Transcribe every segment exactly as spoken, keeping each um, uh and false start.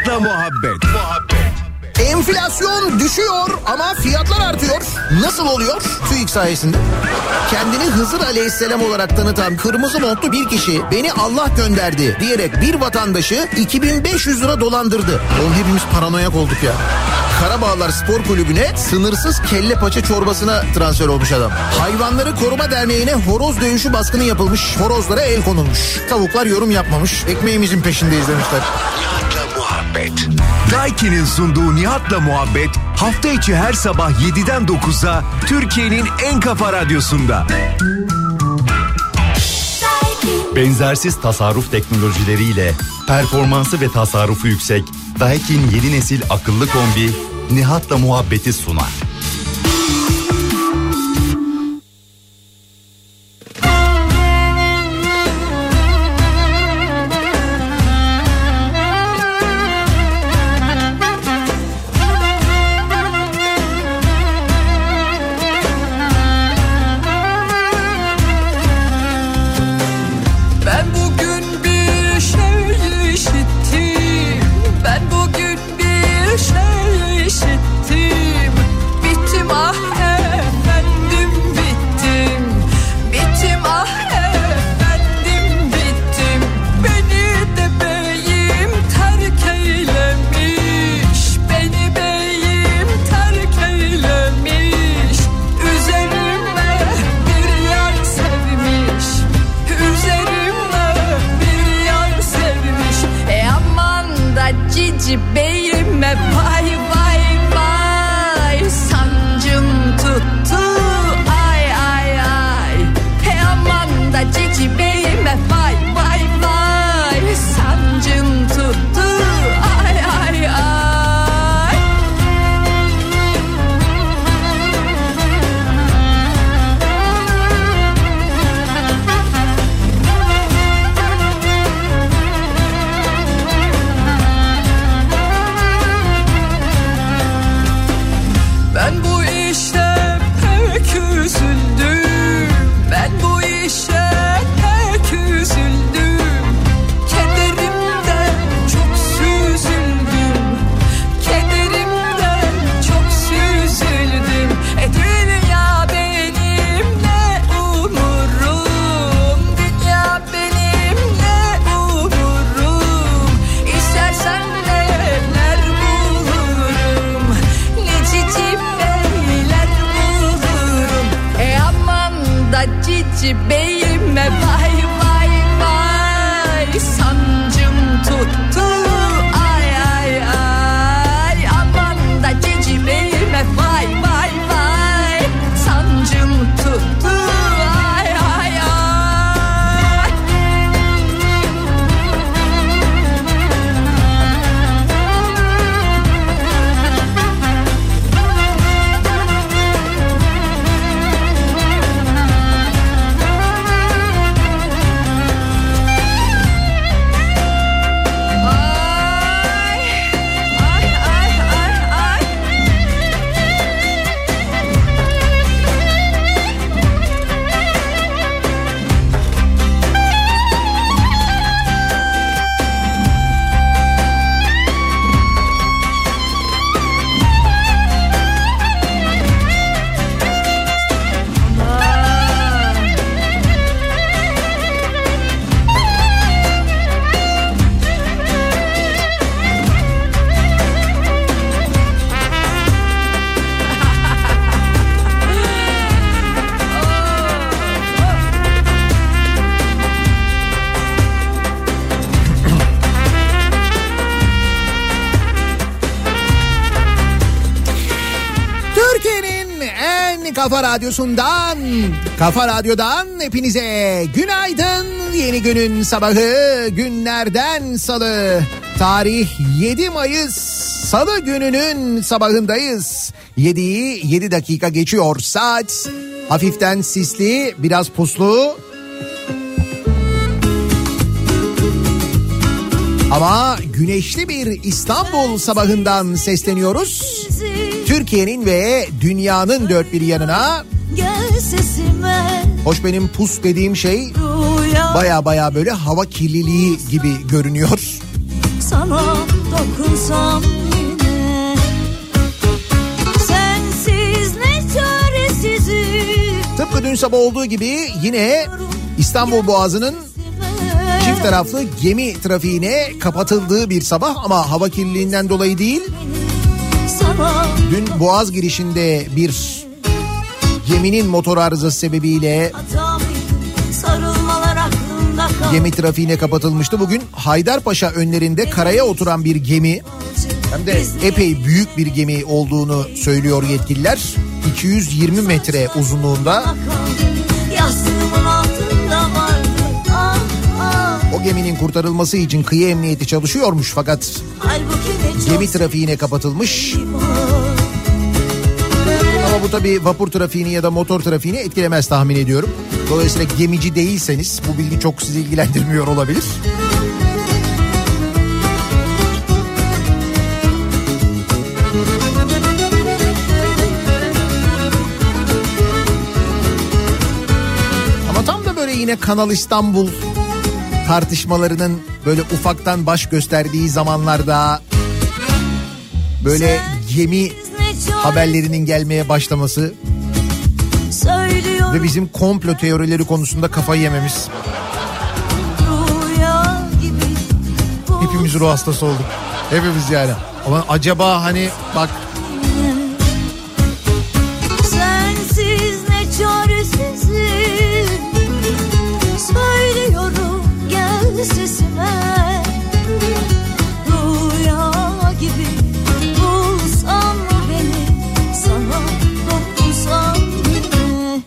Nihat'la muhabbet. Muhabbet. Enflasyon düşüyor ama fiyatlar artıyor. Nasıl oluyor? TÜİK sayesinde. Kendini Hızır Aleyhisselam olarak tanıtan kırmızı montlu bir kişi beni Allah gönderdi diyerek bir vatandaşı iki bin beş yüz lira dolandırdı. Oğlum hepimiz paranoyak olduk ya. Karabağlar Spor Kulübü'ne sınırsız kelle paça çorbasına transfer olmuş adam. Hayvanları Koruma Derneği'ne horoz dövüşü baskını yapılmış. Horozlara el konulmuş. Tavuklar yorum yapmamış. Ekmeğimizin peşindeyiz demişler. Nihat'la muhabbet. Daiki'nin sunduğu Nihat'la muhabbet hafta içi her sabah yediden dokuza Türkiye'nin en kafa radyosunda. Benzersiz tasarruf teknolojileriyle performansı ve tasarrufu yüksek Daikin yeni nesil akıllı kombi Nihat'la muhabbeti sunar. Kafa Radyosu'ndan, Kafa Radyo'dan hepinize günaydın. Yeni günün sabahı, günlerden salı. Tarih yedi Mayıs, salı gününün sabahındayız. yediyi yedi dakika geçiyor saat. Hafiften sisli, biraz puslu. Ama güneşli bir İstanbul sabahından sesleniyoruz. Türkiye'nin ve dünyanın dört bir yanına. Hoş benim pus dediğim şey baya baya böyle hava kirliliği gibi görünüyor. dokunsam yine. Sensiz ne çaresizim. Tıpkı dün sabah olduğu gibi yine İstanbul Boğazı'nın çift taraflı gemi trafiğine kapatıldığı bir sabah ama hava kirliliğinden dolayı değil. Dün Boğaz girişinde bir geminin motor arızası sebebiyle gemi trafiğine kapatılmıştı. Bugün Haydarpaşa önlerinde karaya oturan bir gemi, hem de epey büyük bir gemi olduğunu söylüyor yetkililer. iki yüz yirmi metre uzunluğunda. O geminin kurtarılması için kıyı emniyeti çalışıyormuş fakat gemi trafiğine kapatılmış. Ama bu tabii vapur trafiğini ya da motor trafiğini etkilemez tahmin ediyorum. Dolayısıyla gemici değilseniz bu bilgi çok sizi ilgilendirmiyor olabilir. Ama tam da böyle yine Kanal İstanbul tartışmalarının böyle ufaktan baş gösterdiği zamanlarda böyle gemi haberlerinin gelmeye başlaması ve bizim komplo teorileri konusunda kafayı yememiz. Hepimiz ruh hastası olduk. Hepimiz yani. Ama acaba hani bak. Sensiz ne çaresizim. Söylüyorum gel sesime. Rüya gibi bulsam beni, sana dokunsam yine.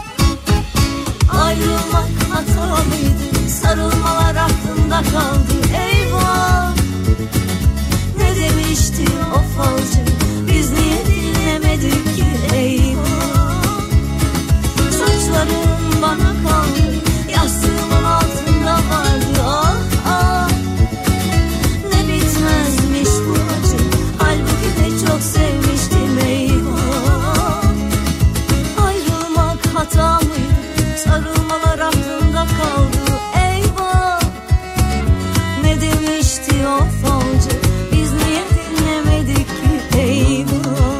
Ayrılmak hata mıydı? Sarılmalar aklımda kaldı. Eyvah, ne demişti o falcı? Biz niye dinlemedik ki? Eyvah, saçlarım bana kaldı, yastığımın altında vardı. Ah ah, ne bitmezmiş bu acı. Halbuki de çok sevmiştim. Eyvah, ayrılmak hata mıydı? Sarılmalar aklımda kaldı. Eyvah, ne demişti o falcı? Biz niye dinlemedik ki? Eyvah,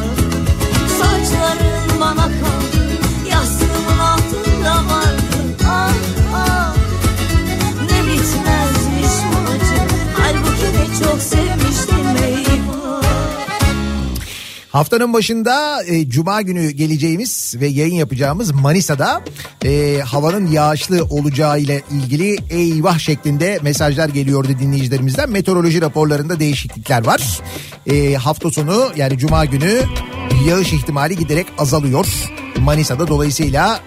saçların bana kaldı, yastığımın altında vardı. Ah ah, ne bitmezmiş bu acı. Halbuki de çok sevmiştim. Eyvah. Haftanın başında e, Cuma günü geleceğimiz ve yayın yapacağımız Manisa'da e, havanın yağışlı olacağı ile ilgili eyvah şeklinde mesajlar geliyordu dinleyicilerimizden. Meteoroloji raporlarında değişiklikler var. E, hafta sonu yani Cuma günü yağış ihtimali giderek azalıyor Manisa'da. Dolayısıyla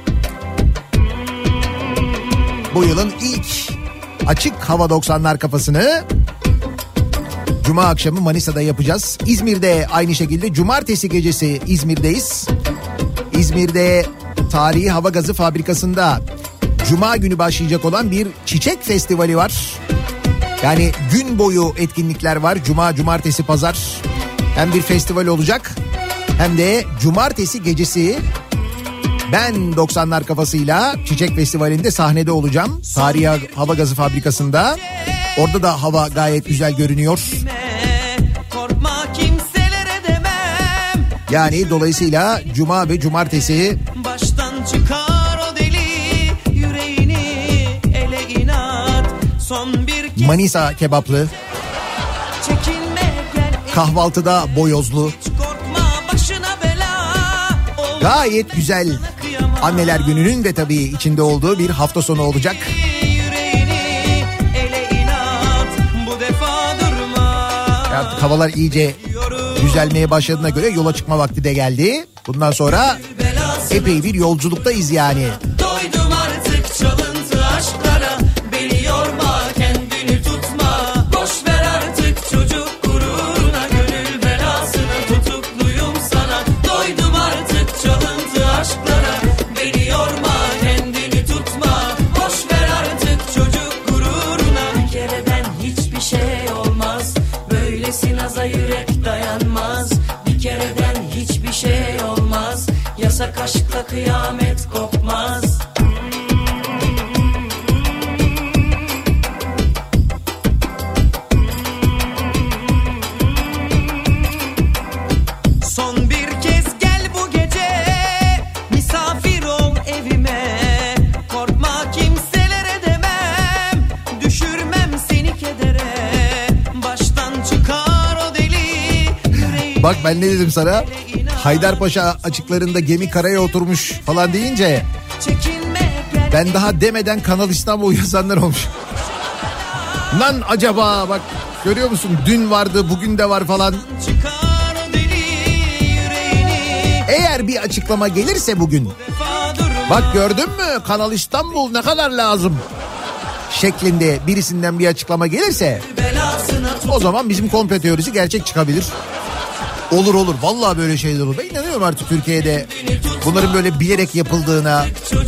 bu yılın ilk açık hava doksanlar kafasını Cuma akşamı Manisa'da yapacağız. İzmir'de aynı şekilde cumartesi gecesi İzmir'deyiz. İzmir'de Tarihi Hava Gazı Fabrikası'nda Cuma günü başlayacak olan bir çiçek festivali var. Yani gün boyu etkinlikler var. Cuma, cumartesi, pazar. Hem bir festival olacak hem de cumartesi gecesi ben doksanlar kafasıyla Çiçek Festivali'nde sahnede olacağım. Tarihi Hava Gazı Fabrikası'nda. Orada da hava gayet güzel görünüyor. Yani dolayısıyla Cuma ve Cumartesi baştan çıkar o deli yüreğini ele inat. Son bir Manisa kebaplı, kahvaltıda boyozlu, gayet güzel Anneler Günü'nün de tabii içinde olduğu bir hafta sonu olacak. Artık havalar iyice düzelmeye başladığına göre yola çıkma vakti de geldi. Bundan sonra epey bir yolculuktayız yani. Doydum artık çalıntı aşklara, beni yorma, kendini tutma. Boş ver artık çocuk gururuna, gönül belasına tutukluyum sana. Doydum artık çalıntı aşklara, beni yorma, kendini tutma. Boş ver artık çocuk gururuna. Bir kereden hiçbir şey olmaz, böylesi naza yürek dayanmaz. Bir kereden hiçbir şey olmaz, yasak aşkla kıyamet kopmaz. Bak ben ne dedim sana? Haydarpaşa açıklarında gemi karaya oturmuş falan deyince ben daha demeden Kanal İstanbul yazanlar olmuş. Lan acaba bak görüyor musun? Dün vardı, bugün de var falan. Eğer bir açıklama gelirse bugün, bak gördün mü Kanal İstanbul ne kadar lazım şeklinde birisinden bir açıklama gelirse, o zaman bizim komplo teorisi gerçek çıkabilir. Olur olur vallahi böyle şeyler olur. Ben inanıyorum artık Türkiye'de bunların böyle bilerek yapıldığına.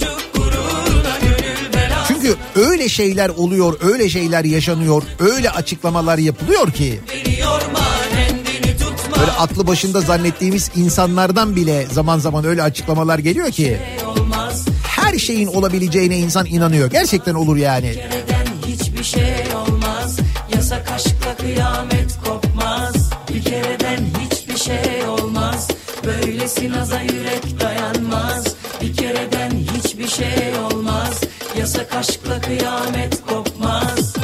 Çünkü öyle şeyler oluyor, öyle şeyler yaşanıyor, öyle açıklamalar yapılıyor ki böyle aklı başında zannettiğimiz insanlardan bile zaman zaman öyle açıklamalar geliyor ki her şeyin olabileceğine insan inanıyor. Gerçekten olur yani. Hiçbir şey olmaz. Yasak aşkla kıyamet kopmaz. Bir kereden hiçbir şey olmaz. Böylesi naza yürek dayanmaz. Bir kereden hiçbir şey olmaz. Yasak aşkla kıyamet kopmaz.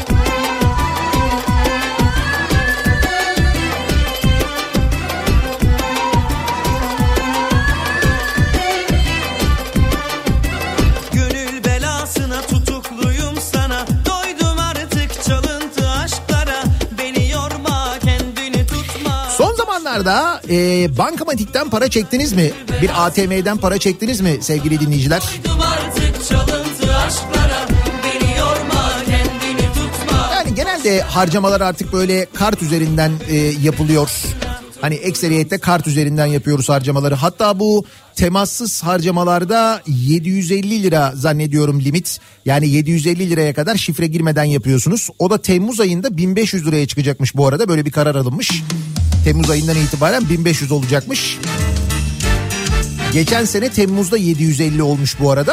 Gönül belasına tutukluyum sana. Doydum artık çalıntı aşklara. Beni yorma, kendini tutma. Son zamanlarda e, bankamatikten para çektiniz mi? Bir A T M'den para çektiniz mi sevgili dinleyiciler? Doydum artık çalıntı aşklara. Beni yorma, kendini tutma. Yani genelde harcamalar artık böyle kart üzerinden e, yapılıyor. Hani ekseriyette kart üzerinden yapıyoruz harcamaları. Hatta bu temassız harcamalarda yedi yüz elli lira zannediyorum limit. Yani yedi yüz elli liraya kadar şifre girmeden yapıyorsunuz. O da Temmuz ayında bin beş yüz liraya çıkacakmış bu arada. Böyle bir karar alınmış. Temmuz ayından itibaren bin beş yüz olacakmış. Geçen sene Temmuz'da yedi yüz elli olmuş bu arada.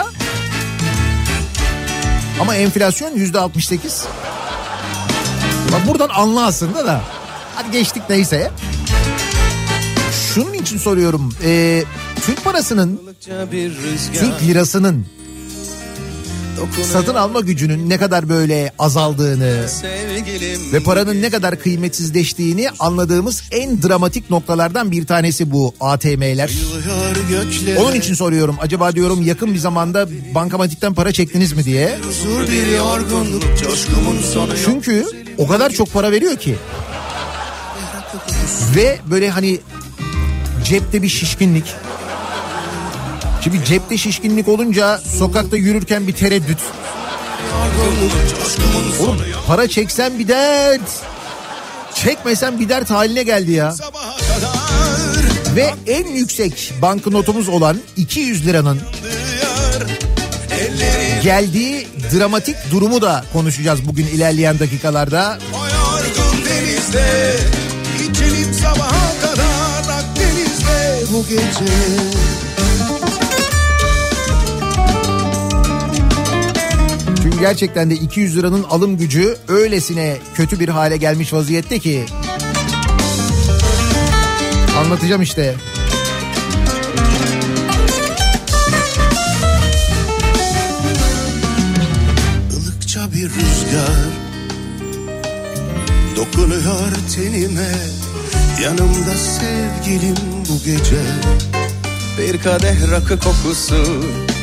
Ama enflasyon yüzde altmış sekiz. Bak buradan anla aslında da. Hadi geçtik neyse. Şunun için soruyorum. E, Türk parasının, Türk lirasının satın alma gücünün ne kadar böyle azaldığını ve paranın ne kadar kıymetsizleştiğini anladığımız en dramatik noktalardan bir tanesi bu A T M'ler. Onun için soruyorum. Acaba diyorum yakın bir zamanda bankamatikten para çektiniz mi diye. Çünkü o kadar çok para veriyor ki. Ve böyle hani cepte bir şişkinlik. Şimdi cepte şişkinlik olunca sokakta yürürken bir tereddüt. Oğlum para çeksen bir dert, çekmesen bir dert haline geldi ya. Ve en yüksek banknotumuz olan iki yüz liranın geldiği dramatik durumu da konuşacağız bugün ilerleyen dakikalarda. İçelim sabaha kadar Akdeniz'de bu gece. Çünkü gerçekten de iki yüz liranın alım gücü öylesine kötü bir hale gelmiş vaziyette ki. Anlatacağım işte. Ilıkça bir rüzgar dokunuyor tenime, yanımda sevgilim bu gece. Bir kadeh rakı kokusu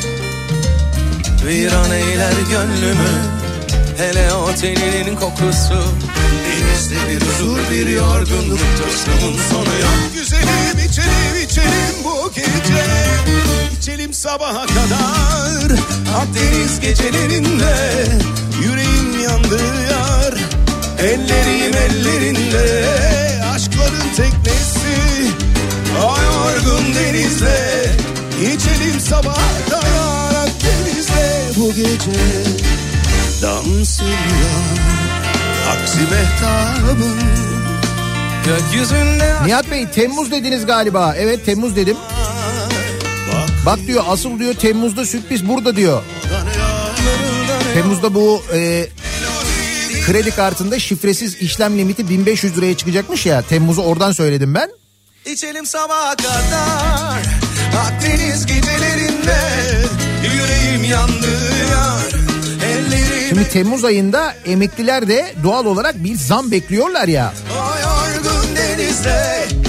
viran eyler gönlümü, hele o teninin kokusu. Denizde bir huzur, bir yorgunluk, coşkumun sonu yok. Güzelim içelim içelim bu gece, içelim sabaha kadar. Akdeniz gecelerinde yüreğim yandı yar. Ellerim ellerinde aşkların teknesi, ay yorgun denizde. İçelim sabaha kadar Akdeniz'de bu gece. Dans ediyor aksi mehtabın gökyüzünde. Nihat Bey Temmuz dediniz galiba. Evet Temmuz dedim. Bak, Bak diyor asıl diyor Temmuz'da sürpriz burada diyor. Temmuz'da bu e, kredi kartında şifresiz işlem limiti bin beş yüz liraya çıkacakmış ya. Temmuz'u oradan söyledim ben. İçelim sabaha kadar Akdeniz gecelerinde, yüreğim yandı yar. Ellerim... Şimdi Temmuz ayında emekliler de doğal olarak bir zam bekliyorlar ya. O yorgun denizde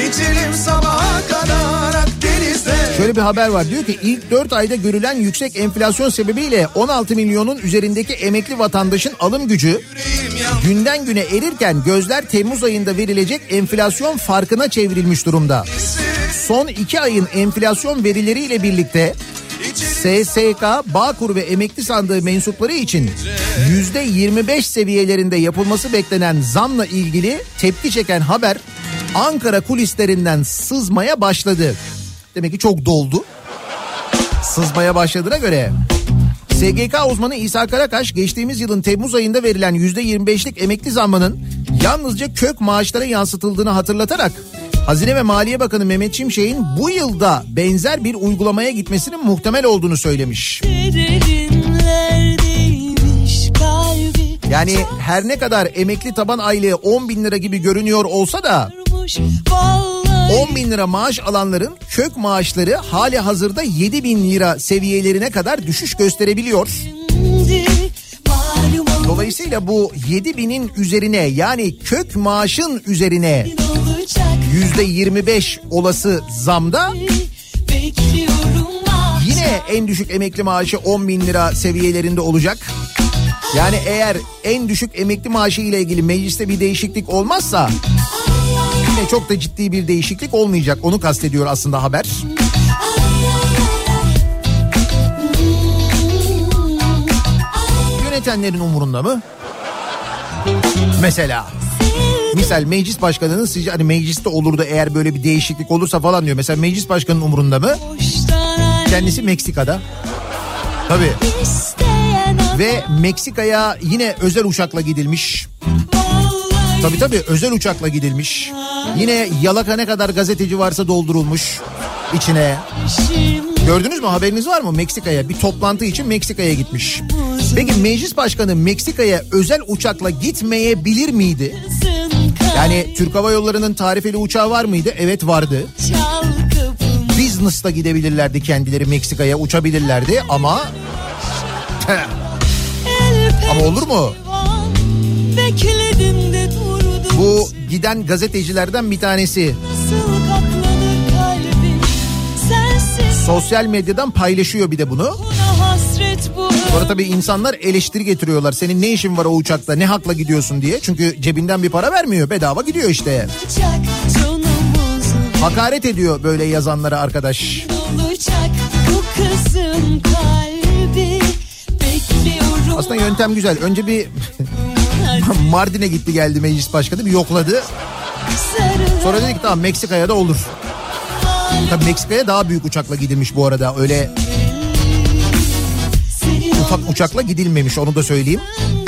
içelim sabaha kadar Akdeniz'de. Şöyle bir haber var, diyor ki ilk dört ayda görülen yüksek enflasyon sebebiyle on altı milyonun üzerindeki emekli vatandaşın alım gücü günden güne erirken gözler Temmuz ayında verilecek enflasyon farkına çevrilmiş durumda. Son iki ayın enflasyon verileriyle birlikte S S K, Bağkur ve emekli sandığı mensupları için yüzde yirmi beş seviyelerinde yapılması beklenen zamla ilgili tepki çeken haber Ankara kulislerinden sızmaya başladı. Demek ki çok doldu. Sızmaya başladığına göre S G K uzmanı İsa Karakaş geçtiğimiz yılın Temmuz ayında verilen yüzde yirmi beşlik emekli zammının yalnızca kök maaşlara yansıtıldığını hatırlatarak Hazine ve Maliye Bakanı Mehmet Şimşek'in bu yılda benzer bir uygulamaya gitmesinin muhtemel olduğunu söylemiş. Yani her ne kadar emekli taban aylığı on bin lira gibi görünüyor olsa da on bin lira maaş alanların kök maaşları hali hazırda yedi bin lira seviyelerine kadar düşüş gösterebiliyor. Dolayısıyla bu yedi binin üzerine, yani kök maaşın üzerine yüzde yirmi beş olası zamda yine en düşük emekli maaşı on bin lira seviyelerinde olacak. Yani eğer en düşük emekli maaşı ile ilgili mecliste bir değişiklik olmazsa yine çok da ciddi bir değişiklik olmayacak. Onu kastediyor aslında haber. Yönetenlerin umurunda mı? Mesela misal meclis başkanının sizce hani mecliste olur da eğer böyle bir değişiklik olursa falan diyor. Mesela meclis başkanının umurunda mı? Kendisi Meksika'da. Tabii. Ve Meksika'ya yine özel uçakla gidilmiş. Tabii tabii özel uçakla gidilmiş. Yine yalaka ne kadar gazeteci varsa doldurulmuş içine. Gördünüz mü, haberiniz var mı? Meksika'ya bir toplantı için Meksika'ya gitmiş. Peki meclis başkanı Meksika'ya özel uçakla gitmeyebilir miydi? Yani Türk Hava Yolları'nın tarifeli uçağı var mıydı? Evet, vardı. Business'ta gidebilirlerdi kendileri, Meksika'ya uçabilirlerdi ama... ama olur mu? Bu giden gazetecilerden bir tanesi sosyal medyadan paylaşıyor bir de bunu. Sonra tabii insanlar eleştiri getiriyorlar. Senin ne işin var o uçakta, ne hakla gidiyorsun diye. Çünkü cebinden bir para vermiyor, bedava gidiyor işte. Hakaret ediyor böyle yazanlara arkadaş. Aslında yöntem güzel. Önce bir Mardin'e gitti geldi meclis başkanı, bir yokladı. Sonra dedik tamam Meksika'ya da olur. Tabii Meksika'ya daha büyük uçakla gidilmiş bu arada. Öyle ufak uçakla gidilmemiş, onu da söyleyeyim.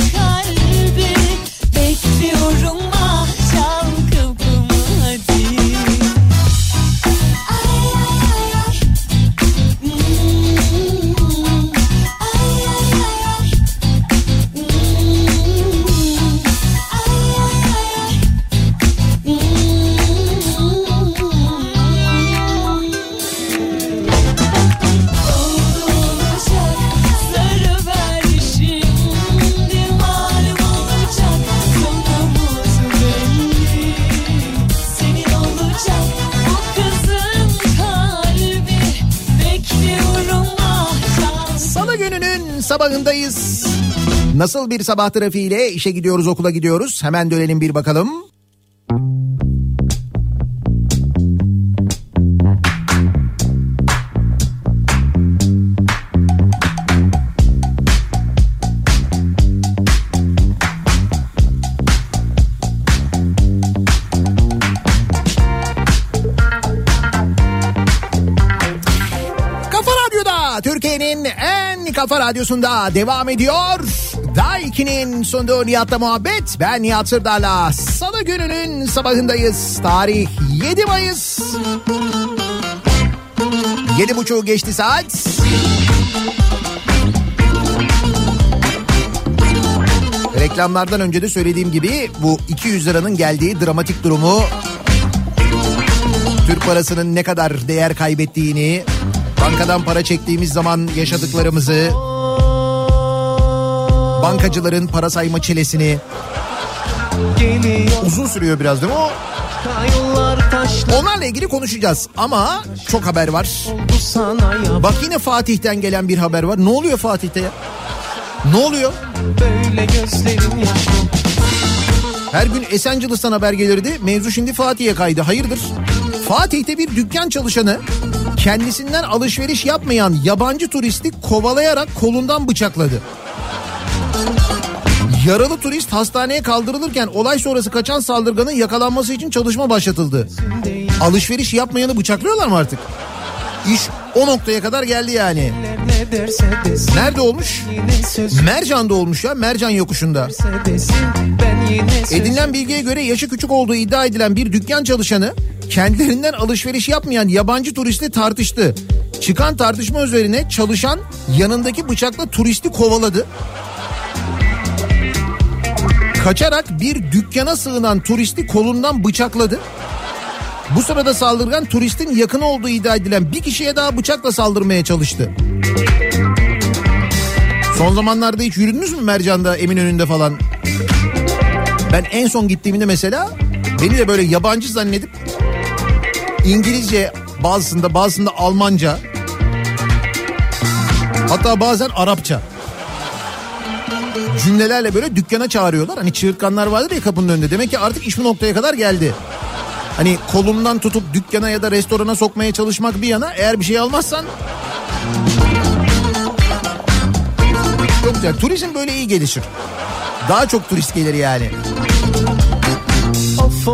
Sabahındayız. Nasıl bir sabah trafiğiyle işe gidiyoruz, okula gidiyoruz? Hemen dönelim bir bakalım. Türkiye'nin en kafa radyosunda devam ediyor. Daiki'nin sunduğu Nihat'la muhabbet. Ben Nihat Sırdar'la Salı gününün sabahındayız. Tarih yedi Mayıs. Yedi buçuğu geçti saat. Reklamlardan önce de söylediğim gibi bu iki yüz liranın geldiği dramatik durumu, Türk parasının ne kadar değer kaybettiğini, bankadan para çektiğimiz zaman yaşadıklarımızı, bankacıların para sayma çilesini, uzun sürüyor biraz değil mi o? Onlarla ilgili konuşacağız ama çok haber var. Bak yine Fatih'ten gelen bir haber var. Ne oluyor Fatih'te ya? Ne oluyor? Böyle gözlerin yaşlı. Her gün Esencilis'ten haber gelirdi. Mevzu şimdi Fatih'e kaydı. Hayırdır? Fatih'te bir dükkan çalışanı kendisinden alışveriş yapmayan yabancı turisti kovalayarak kolundan bıçakladı. Yaralı turist hastaneye kaldırılırken olay sonrası kaçan saldırganın yakalanması için çalışma başlatıldı. Alışveriş yapmayanı bıçaklıyorlar mı artık? İş o noktaya kadar geldi yani. Nerede olmuş? Mercan'da olmuş ya, Mercan yokuşunda. Edinilen bilgiye göre yaşı küçük olduğu iddia edilen bir dükkan çalışanı kendilerinden alışveriş yapmayan yabancı turistle tartıştı. Çıkan tartışma üzerine çalışan yanındaki bıçakla turisti kovaladı. Kaçarak bir dükkana sığınan turisti kolundan bıçakladı. Bu sırada saldırgan turistin yakını olduğu iddia edilen bir kişiye daha bıçakla saldırmaya çalıştı. Son zamanlarda hiç yürüdünüz mü Mercan'da, Eminönü'nde falan? Ben en son gittiğimde mesela beni de böyle yabancı zannedip İngilizce bazısında bazısında Almanca, hatta bazen Arapça cümlelerle böyle dükkana çağırıyorlar. Hani çığırtkanlar vardır ya kapının önünde. Demek ki artık iş bu noktaya kadar geldi. Hani kolundan tutup dükkana ya da restorana sokmaya çalışmak bir yana, eğer bir şey almazsan... Çok güzel. Turizm böyle iyi gelişir. Daha çok turist gelir yani. Of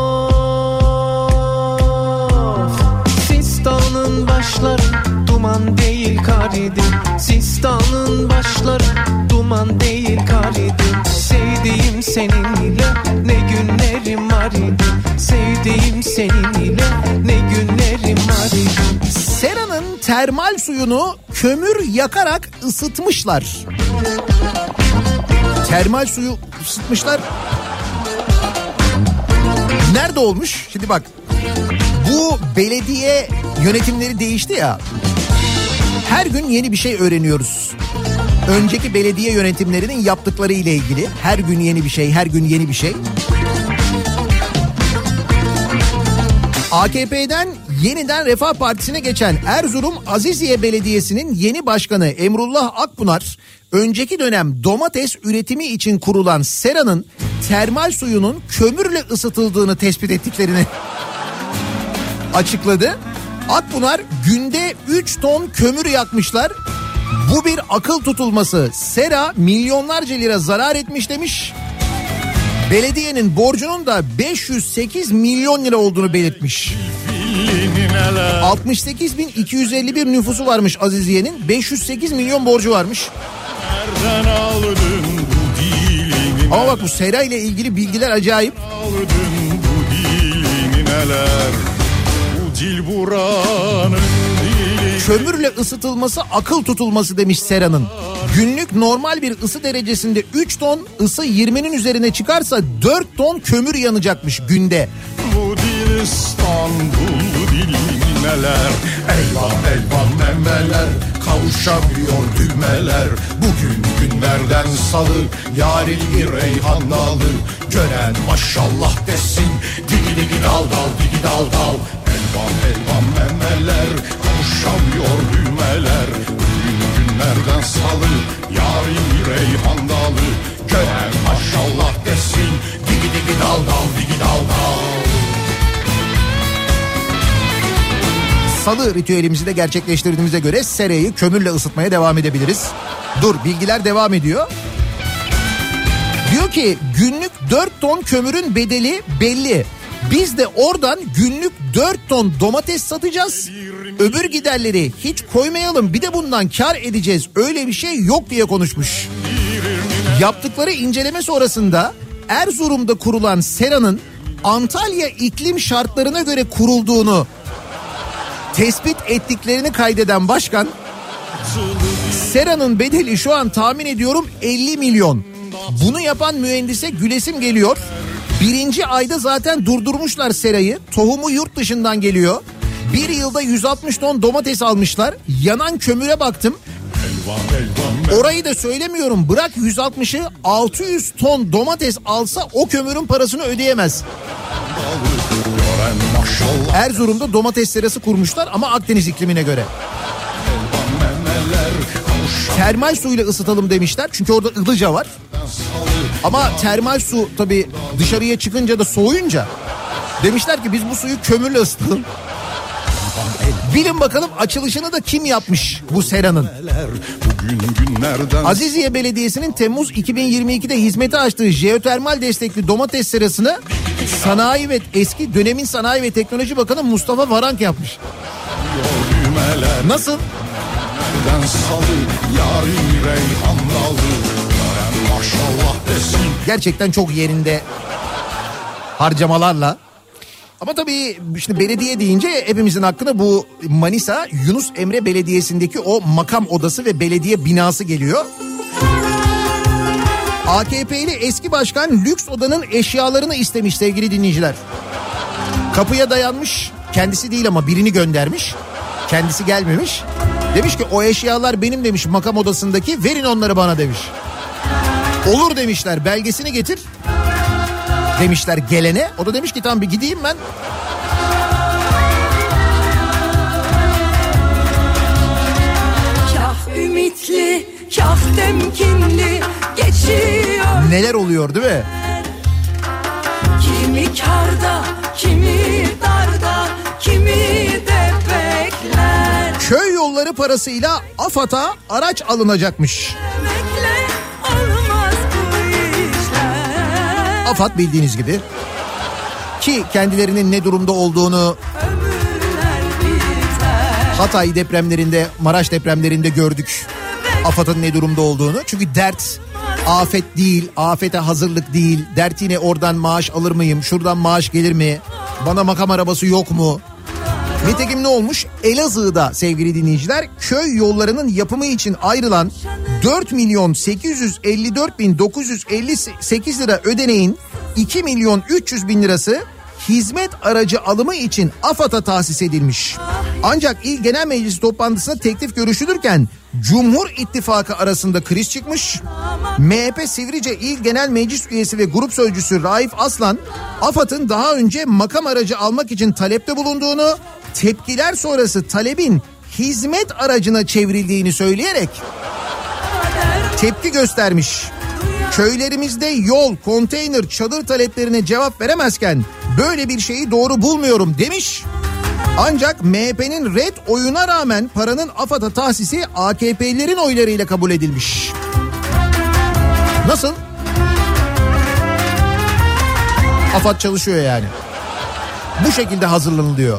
of, Sistan'ın başları duman değil kar idi. Sistan'ın başları duman değil kar idi. Sevdiğim seninle ne günlerim var idi. Sevdiğim seninle ne günlerim var idi. Sera'nın termal suyunu kömür yakarak ısıtmışlar. Termal suyu ısıtmışlar. Nerede olmuş? Şimdi bak, bu belediye yönetimleri değişti ya. Her gün yeni bir şey öğreniyoruz. Önceki belediye yönetimlerinin yaptıkları ile ilgili her gün yeni bir şey, her gün yeni bir şey. A K P'den yeniden Refah Partisi'ne geçen Erzurum Aziziye Belediyesi'nin yeni başkanı Emrullah Akpınar, önceki dönem domates üretimi için kurulan Sera'nın termal suyunun kömürle ısıtıldığını tespit ettiklerini açıkladı. Akpınar, günde üç ton kömür yakmışlar. Bu bir akıl tutulması. Sera milyonlarca lira zarar etmiş demiş. Belediyenin borcunun da beş yüz sekiz milyon lira olduğunu belirtmiş. altmış sekiz bin iki yüz elli bir nüfusu varmış Aziziye'nin. beş yüz sekiz milyon borcu varmış. Ama bak, bu Sera ile ilgili bilgiler acayip. Kömürle ısıtılması akıl tutulması demiş Sera'nın. Günlük normal bir ısı derecesinde üç ton, ısı yirminin üzerine çıkarsa dört ton kömür yanacakmış günde. Bu dil İstanbul dilmeler, eyvah eyvah memeler, kavuşamıyor düğmeler. Bugün günlerden salı, yarın bir reyhan dalı. Gören maşallah desin, digi digi dal dal digi dal dal. Elvan elvan memeler, kavuşamıyor düğmeler. Bugün günlerden salı, yarın bir reyhan dalı. Gören maşallah desin, digi digi dal dal digi dal dal. Salı ritüelimizi de gerçekleştirdiğimize göre Sera'yı kömürle ısıtmaya devam edebiliriz. Dur, bilgiler devam ediyor. Diyor ki günlük dört ton kömürün bedeli belli. Biz de oradan günlük dört ton domates satacağız. Öbür giderleri hiç koymayalım, bir de bundan kar edeceğiz. Öyle bir şey yok diye konuşmuş. Yaptıkları inceleme sonrasında Erzurum'da kurulan Sera'nın Antalya iklim şartlarına göre kurulduğunu tespit ettiklerini kaydeden başkan, Sera'nın bedeli şu an tahmin ediyorum elli milyon. Bunu yapan mühendise gülesim geliyor. Birinci ayda zaten durdurmuşlar Sera'yı. Tohumu yurt dışından geliyor. Bir yılda yüz altmış ton domates almışlar. Yanan kömüre baktım. Orayı da söylemiyorum. Bırak yüz altmışı, altı yüz ton domates alsa o kömürün parasını ödeyemez. Erzurum'da domates serası kurmuşlar ama Akdeniz iklimine göre. Termal suyla ısıtalım demişler çünkü orada Ilıca var. Ama termal su tabii dışarıya çıkınca da soğuyunca demişler ki biz bu suyu kömürle ısıtalım. Bilin bakalım açılışını da kim yapmış bu seranın? Aziziye Belediyesi'nin Temmuz iki bin yirmi ikide hizmete açtığı jeotermal destekli domates serasını Sanayi ve eski dönemin Sanayi ve Teknoloji Bakanı Mustafa Varank yapmış. Nasıl? Gerçekten çok yerinde harcamalarla. Ama tabii işte belediye deyince hepimizin aklına bu Manisa Yunus Emre Belediyesi'ndeki o makam odası ve belediye binası geliyor. A K P'li eski başkan lüks odanın eşyalarını istemiş sevgili dinleyiciler. Kapıya dayanmış, kendisi değil ama birini göndermiş. Kendisi gelmemiş. Demiş ki o eşyalar benim demiş makam odasındaki, verin onları bana demiş. Olur demişler, belgesini getir demişler gelene. O da demiş ki tamam bir gideyim ben. Kah ümitli, kah temkinli geçiyor. Neler oluyor değil mi? Kimi kârda, kimi darda, kimi de bekler. Köy yolları parasıyla AFAD'a araç alınacakmış. AFAD bildiğiniz gibi ki kendilerinin ne durumda olduğunu Hatay depremlerinde, Maraş depremlerinde gördük. AFAD'ın ne durumda olduğunu. Çünkü dert afet değil, afete hazırlık değil. Dert yine oradan maaş alır mıyım, şuradan maaş gelir mi, bana makam arabası yok mu? Nitekim ne olmuş? Elazığ'da sevgili dinleyiciler köy yollarının yapımı için ayrılan dört milyon sekiz yüz elli dört bin dokuz yüz elli sekiz lira ödeneğin iki milyon üç yüz bin lirası hizmet aracı alımı için AFAD'a tahsis edilmiş. Ancak İl Genel Meclisi toplantısında teklif görüşülürken Cumhur İttifakı arasında kriz çıkmış. M H P Sivrice İl Genel Meclis Üyesi ve Grup Sözcüsü Raif Aslan, AFAD'ın daha önce makam aracı almak için talepte bulunduğunu, tepkiler sonrası talebin hizmet aracına çevrildiğini söyleyerek tepki göstermiş. Köylerimizde yol, konteyner, çadır taleplerine cevap veremezken böyle bir şeyi doğru bulmuyorum demiş. Ancak M H P'nin red oyuna rağmen paranın AFAD'a tahsisi A K P'lilerin oylarıyla kabul edilmiş. Nasıl? AFAD çalışıyor yani. Bu şekilde hazırlanılıyor.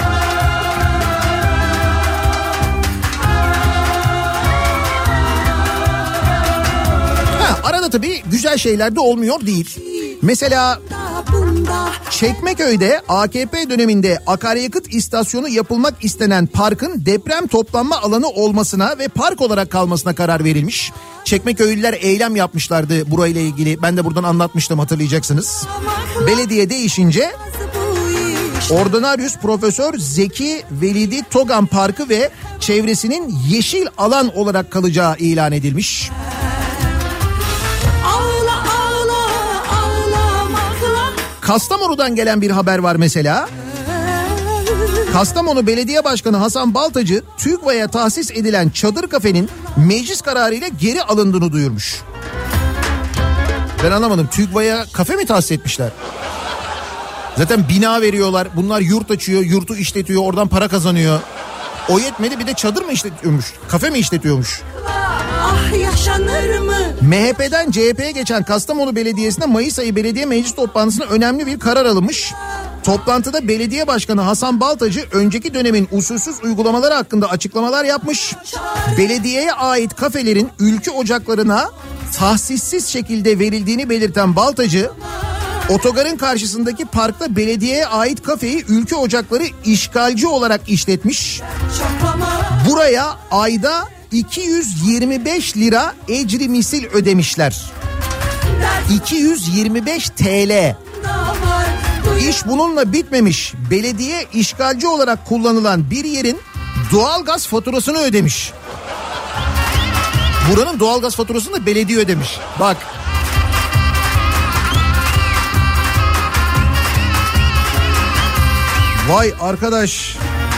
Ha, arada tabii güzel şeyler de olmuyor değil. Mesela Çekmeköy'de A K P döneminde akaryakıt istasyonu yapılmak istenen parkın deprem toplanma alanı olmasına ve park olarak kalmasına karar verilmiş. Çekmeköylüler eylem yapmışlardı burayla ilgili. Ben de buradan anlatmıştım, hatırlayacaksınız. Belediye değişince Ordonarius Profesör Zeki Velidi Togan Parkı ve çevresinin yeşil alan olarak kalacağı ilan edilmiş. Kastamonu'dan gelen bir haber var mesela. Kastamonu Belediye Başkanı Hasan Baltacı, TÜGVA'ya tahsis edilen çadır kafenin meclis kararıyla geri alındığını duyurmuş. Ben anlamadım, TÜGVA'ya kafe mi tahsis etmişler? Zaten bina veriyorlar, bunlar yurt açıyor, yurtu işletiyor, oradan para kazanıyor. O yetmedi, bir de çadır mı işletiyormuş, kafe mi işletiyormuş? Ah yaşanır mı? M H P'den C H P'ye geçen Kastamonu Belediyesi'nde Mayıs ayı belediye meclis toplantısında önemli bir karar alınmış. Toplantıda belediye başkanı Hasan Baltacı önceki dönemin usulsüz uygulamaları hakkında açıklamalar yapmış. Belediyeye ait kafelerin ülke ocaklarına tahsissiz şekilde verildiğini belirten Baltacı, otogarın karşısındaki parkta belediyeye ait kafeyi ülke ocakları işgalci olarak işletmiş. Buraya ayda iki yüz yirmi beş lira ecri misil ödemişler. iki yüz yirmi beş TL. İş bununla bitmemiş. Belediye işgalci olarak kullanılan bir yerin doğalgaz faturasını ödemiş. Buranın doğalgaz faturasını da belediye ödemiş. Bak. Vay arkadaş.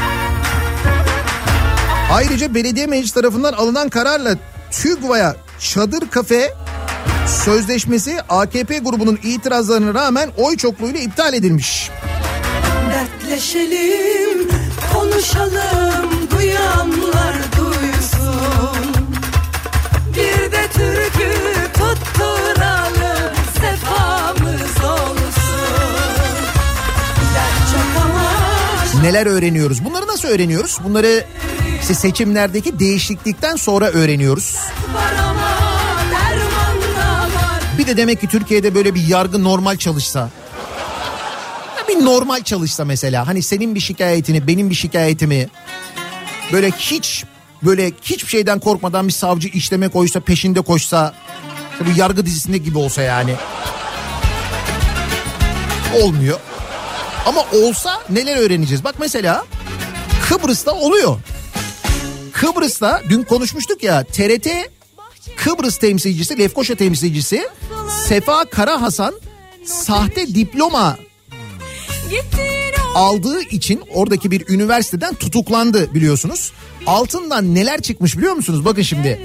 Ayrıca belediye meclis tarafından alınan kararla TÜGVA'ya çadır kafe sözleşmesi A K P grubunun itirazlarına rağmen oy çokluğuyla iptal edilmiş. Dertleşelim, konuşalım, duyanlar duysun. Bir de türkü tutturalım, sefamız olsun. Dert çok ama... Neler öğreniyoruz? Bunları nasıl öğreniyoruz? Bunları işte seçimlerdeki değişiklikten sonra öğreniyoruz. Bir de demek ki Türkiye'de böyle bir yargı normal çalışsa. Bir normal çalışsa mesela. Hani senin bir şikayetini, benim bir şikayetimi böyle hiç böyle hiçbir şeyden korkmadan bir savcı işleme koysa, peşinde koşsa. Bu yargı dizisinde gibi olsa yani. Olmuyor. Ama olsa neler öğreneceğiz? Bak mesela Kıbrıs'ta oluyor. Kıbrıs'ta dün konuşmuştuk ya, T R T Kıbrıs temsilcisi, Lefkoşa temsilcisi Sefa Karahasan sahte diploma aldığı için oradaki bir üniversiteden tutuklandı biliyorsunuz. Altından neler çıkmış biliyor musunuz? Bakın şimdi.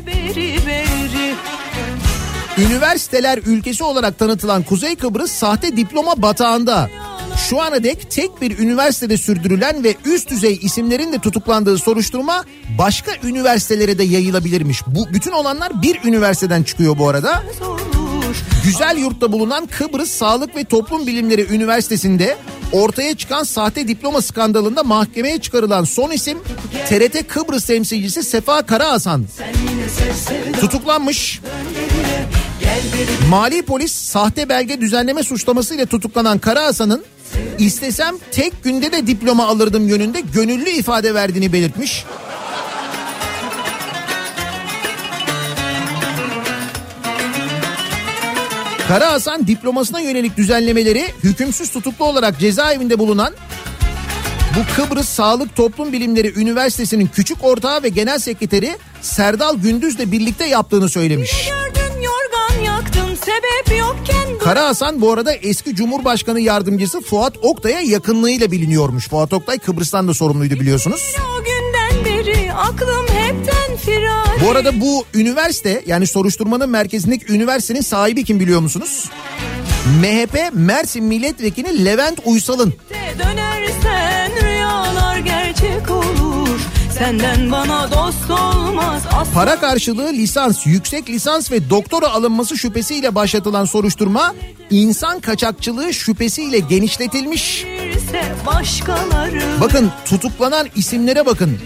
Üniversiteler ülkesi olarak tanıtılan Kuzey Kıbrıs sahte diploma batağında. Şu ana dek tek bir üniversitede sürdürülen ve üst düzey isimlerin de tutuklandığı soruşturma başka üniversitelere de yayılabilirmiş. Bu bütün olanlar bir üniversiteden çıkıyor bu arada. Güzelyurt'ta bulunan Kıbrıs Sağlık ve Toplum Bilimleri Üniversitesi'nde ortaya çıkan sahte diploma skandalında mahkemeye çıkarılan son isim T R T Kıbrıs temsilcisi Sefa Karahasan. Tutuklanmış. Mali polis sahte belge düzenleme suçlamasıyla tutuklanan Karahasan'ın istesem tek günde de diploma alırdım yönünde gönüllü ifade verdiğini belirtmiş. Karahasan diplomasına yönelik düzenlemeleri hükümsüz tutuklu olarak cezaevinde bulunan bu Kıbrıs Sağlık Toplum Bilimleri Üniversitesi'nin küçük ortağı ve genel sekreteri Serdal Gündüz'le birlikte yaptığını söylemiş. Sebep yokken... Karahasan bu arada eski Cumhurbaşkanı Yardımcısı Fuat Oktay'a yakınlığıyla biliniyormuş. Fuat Oktay Kıbrıs'tan da sorumluydu biliyorsunuz. O günden beri aklım hepten firari. Bu arada bu üniversite, yani soruşturmanın merkezindeki üniversitenin sahibi kim biliyor musunuz? M H P Mersin Milletvekili Levent Uysal'ın. Dönersen rüyalar gerçek olur. Senden bana dost olmaz. Asla... Para karşılığı lisans, yüksek lisans ve doktora alınması şüphesiyle başlatılan soruşturma insan kaçakçılığı şüphesiyle genişletilmiş. Bakın tutuklanan isimlere bakın.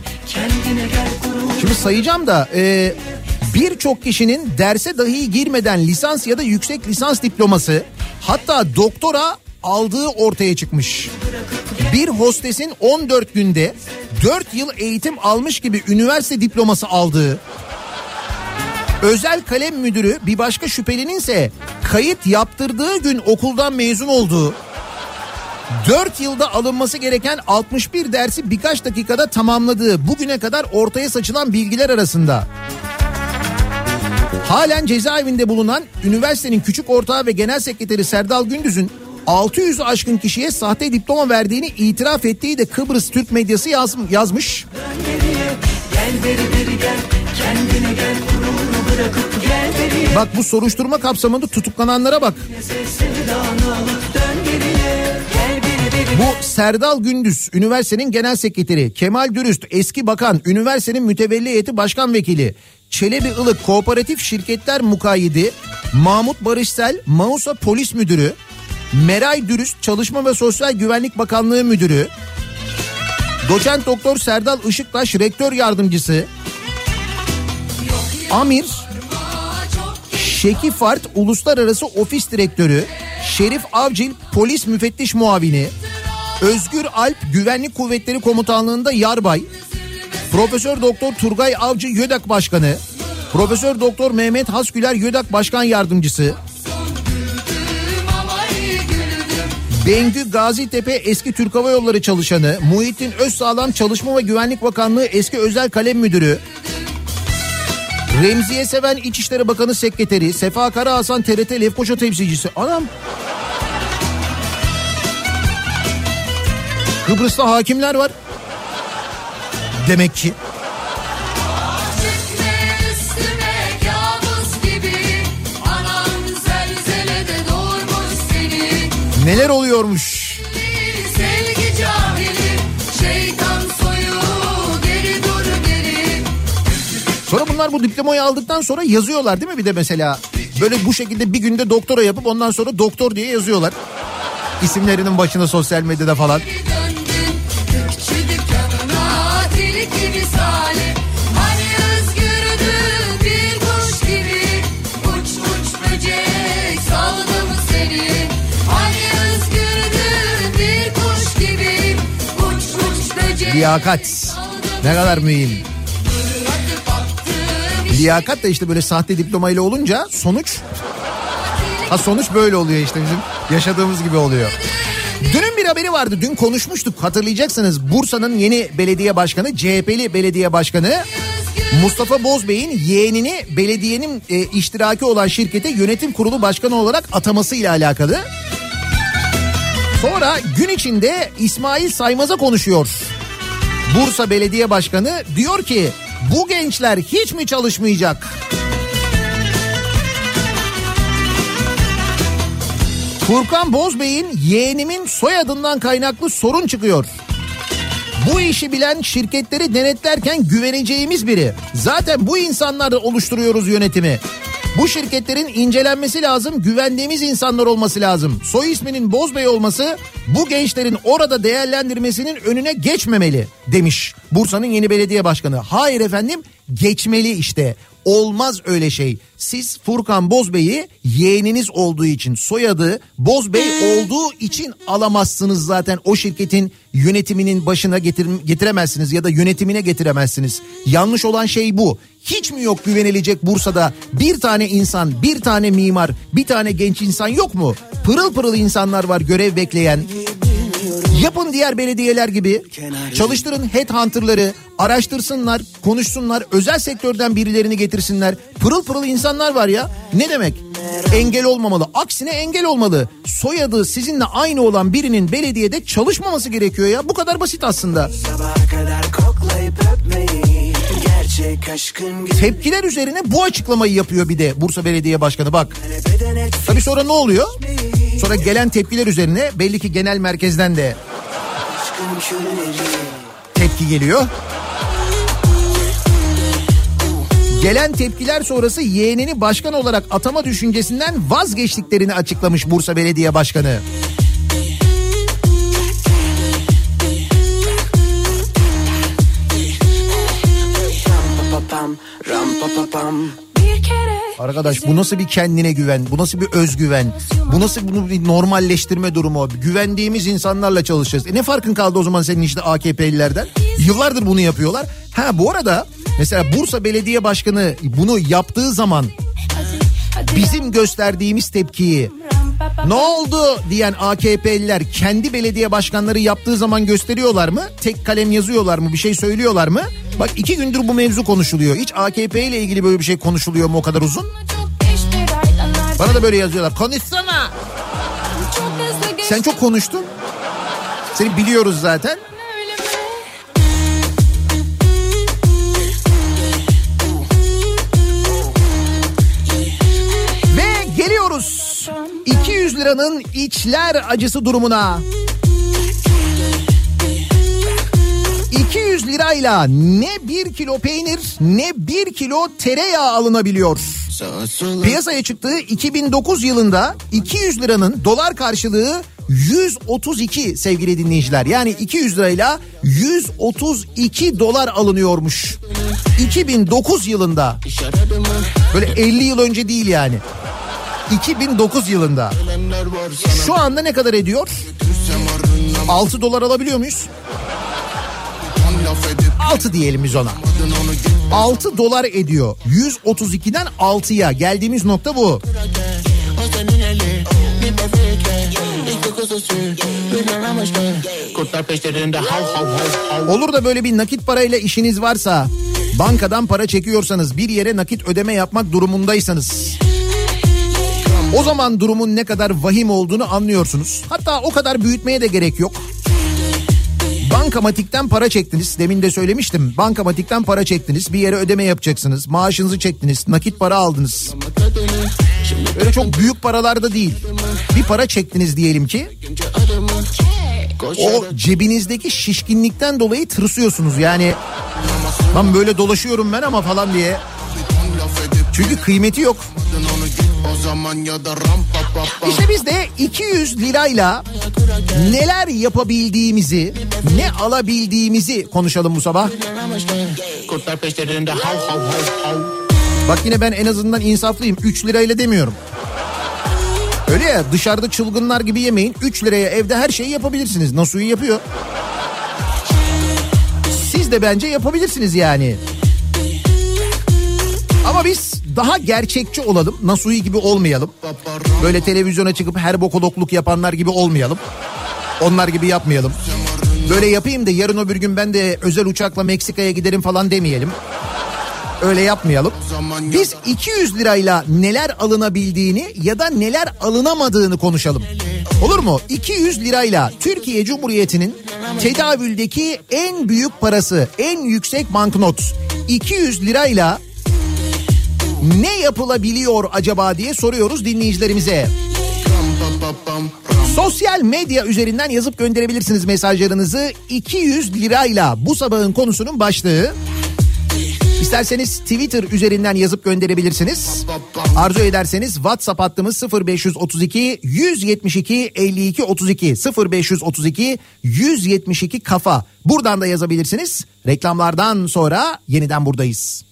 Şimdi sayacağım da e, birçok kişinin derse dahi girmeden lisans ya da yüksek lisans diploması, hatta doktora aldığı ortaya çıkmış. Bir hostesin on dört günde dört yıl eğitim almış gibi üniversite diploması aldığı, özel kalem müdürü bir başka şüphelinin ise kayıt yaptırdığı gün okuldan mezun olduğu, dört yılda alınması gereken altmış bir dersi birkaç dakikada tamamladığı bugüne kadar ortaya saçılan bilgiler arasında. Halen cezaevinde bulunan üniversitenin küçük ortağı ve genel sekreteri Serdal Gündüz'ün altı yüzü aşkın kişiye sahte diploma verdiğini itiraf ettiği de Kıbrıs Türk medyası yaz, yazmış. Bak bu soruşturma kapsamında tutuklananlara bak. Bu Serdal Gündüz, üniversitenin genel sekreteri, Kemal Dürüst, eski bakan, üniversitenin mütevelli heyeti başkan vekili, Çelebi Ilık Kooperatif Şirketler Mukayyidi, Mahmut Barışsel, Mausa Polis Müdürü, Meray Dürüst, Çalışma ve Sosyal Güvenlik Bakanlığı Müdürü, Doçent Doktor Serdal Işıktaş, Rektör Yardımcısı, Amir, Şeki Fart, Uluslararası Ofis Direktörü, Şerif Avcil, Polis Müfettiş Muavini, Özgür Alp, Güvenlik Kuvvetleri Komutanlığı'nda Yarbay, Profesör Doktor Turgay Avcı, YÖDAK Başkanı, Profesör Doktor Mehmet Hasgüler, YÖDAK Başkan Yardımcısı, Bengü Gazitepe eski Türk Hava Yolları çalışanı, Muhittin Özsağlam Çalışma ve Güvenlik Bakanlığı eski Özel Kalem Müdürü, Remziye Seven İçişleri Bakanı Sekreteri, Sefa Karahasan T R T Lefkoşa temsilcisi. Anam. Kıbrıs'ta hakimler var. Demek ki. Neler oluyormuş? Sevgi cahili, şeytan soyu, geri dur geri. Sonra bunlar bu diplomayı aldıktan sonra yazıyorlar değil mi bir de mesela? Böyle bu şekilde bir günde doktora yapıp ondan sonra doktor diye yazıyorlar. İsimlerinin başına sosyal medyada falan. Liyakat. Ne kadar mühim. Liyakat da işte böyle sahte diplomayla olunca sonuç... Ha sonuç böyle oluyor işte bizim yaşadığımız gibi oluyor. Dünün bir haberi vardı. Dün konuşmuştuk hatırlayacaksınız. Bursa'nın yeni belediye başkanı, C H P'li belediye başkanı Mustafa Bozbey'in yeğenini belediyenin e, iştiraki olan şirkete yönetim kurulu başkanı olarak atamasıyla alakalı. Sonra gün içinde İsmail Saymaz'a konuşuyor. Bursa Belediye Başkanı diyor ki bu gençler hiç mi çalışmayacak? Furkan Bozbey'in yeğenimin soyadından kaynaklı sorun çıkıyor. Bu işi bilen şirketleri denetlerken güveneceğimiz biri. Zaten bu insanlarla oluşturuyoruz yönetimi. Bu şirketlerin incelenmesi lazım, güvendiğimiz insanlar olması lazım. Soy isminin Bozbey olması bu gençlerin orada değerlendirmesinin önüne geçmemeli demiş Bursa'nın yeni belediye başkanı. Hayır efendim, geçmeli işte. Olmaz öyle şey. Siz Furkan Bozbey'i yeğeniniz olduğu için, soyadı Bozbey olduğu için alamazsınız zaten o şirketin yönetiminin başına getir, getiremezsiniz ya da yönetimine getiremezsiniz. Yanlış olan şey bu. Hiç mi yok güvenilecek Bursa'da bir tane insan, bir tane mimar, bir tane genç insan yok mu? Pırıl pırıl insanlar var görev bekleyen. Yapın diğer belediyeler gibi, çalıştırın headhunter'ları, araştırsınlar, konuşsunlar, özel sektörden birilerini getirsinler. Pırıl pırıl insanlar var ya, ne demek? Engel olmamalı, aksine engel olmalı. Soyadı sizinle aynı olan birinin belediyede çalışmaması gerekiyor ya, bu kadar basit aslında. Tepkiler üzerine bu açıklamayı yapıyor bir de Bursa Belediye Başkanı, bak. Tabii sonra ne oluyor? Sonra gelen tepkiler üzerine belli ki genel merkezden de tepki geliyor. Gelen tepkiler sonrası yeğenini başkan olarak atama düşüncesinden vazgeçtiklerini açıklamış Bursa Belediye Başkanı. Arkadaş bu nasıl bir kendine güven, bu nasıl bir özgüven, bu nasıl bunu bir normalleştirme durumu, güvendiğimiz insanlarla çalışacağız. E ne farkın kaldı o zaman senin işte A K P'lilerden? Yıllardır bunu yapıyorlar. Ha bu arada mesela Bursa Belediye Başkanı bunu yaptığı zaman bizim gösterdiğimiz tepkiyi ne oldu diyen A K P'liler kendi belediye başkanları yaptığı zaman gösteriyorlar mı? Tek kalem yazıyorlar mı? Bir şey söylüyorlar mı? Bak iki gündür bu mevzu konuşuluyor. Hiç A K P ile ilgili böyle bir şey konuşuluyor mu o kadar uzun? Bana da böyle yazıyorlar. Konuşsana. Sen çok konuştun. Seni biliyoruz zaten. Ve geliyoruz iki yüz liranın içler acısı durumuna. iki yüz lirayla ne bir kilo peynir ne bir kilo tereyağı alınabiliyor. Piyasaya çıktığı iki bin dokuz yılında iki yüz liranın dolar karşılığı yüz otuz iki sevgili dinleyiciler. Yani iki yüz lirayla yüz otuz iki dolar alınıyormuş. iki bin dokuz yılında. Böyle elli yıl önce değil yani. iki bin dokuz yılında. Şu anda ne kadar ediyor? altı dolar alabiliyor muyuz? altı diyelim biz ona. altı dolar ediyor. yüz otuz ikiden altıya geldiğimiz nokta bu. Olur da böyle bir nakit parayla işiniz varsa, bankadan para çekiyorsanız, bir yere nakit ödeme yapmak durumundaysanız, o zaman durumun ne kadar vahim olduğunu anlıyorsunuz. Hatta o kadar büyütmeye de gerek yok. bankamatikten para çektiniz. Demin de söylemiştim. Bankamatikten para çektiniz. Bir yere ödeme yapacaksınız. Maaşınızı çektiniz. Nakit para aldınız. Öyle çok büyük paralarda değil. Bir para çektiniz diyelim ki. O cebinizdeki şişkinlikten dolayı tırsıyorsunuz. Yani ben böyle dolaşıyorum ben ama falan diye. Çünkü kıymeti yok. İşte biz de iki yüz lirayla neler yapabildiğimizi, ne alabildiğimizi konuşalım bu sabah. Bak yine ben en azından insaflıyım. üç lirayla demiyorum. Öyle ya, dışarıda çılgınlar gibi yemeyin. üç liraya evde her şeyi yapabilirsiniz. Nasuhi yapıyor. Siz de bence yapabilirsiniz yani. Ama biz daha gerçekçi olalım. Nasuhi gibi olmayalım. Böyle televizyona çıkıp her bokolokluk yapanlar gibi olmayalım. Onlar gibi yapmayalım. Böyle yapayım da yarın öbür gün ben de özel uçakla Meksika'ya giderim falan demeyelim. Öyle yapmayalım. Biz iki yüz lirayla neler alınabildiğini ya da neler alınamadığını konuşalım. Olur mu? iki yüz lirayla Türkiye Cumhuriyeti'nin tedavüldeki en büyük parası, en yüksek banknot. iki yüz lirayla ne yapılabiliyor acaba diye soruyoruz dinleyicilerimize. Sosyal medya üzerinden yazıp gönderebilirsiniz mesajlarınızı. iki yüz lirayla bu sabahın konusunun başlığı. İsterseniz Twitter üzerinden yazıp gönderebilirsiniz. Arzu ederseniz WhatsApp hattımız sıfır beş otuz iki yüz yetmiş iki elli iki otuz iki sıfır beş otuz iki yüz yetmiş iki kafa. Buradan da yazabilirsiniz. Reklamlardan sonra yeniden buradayız.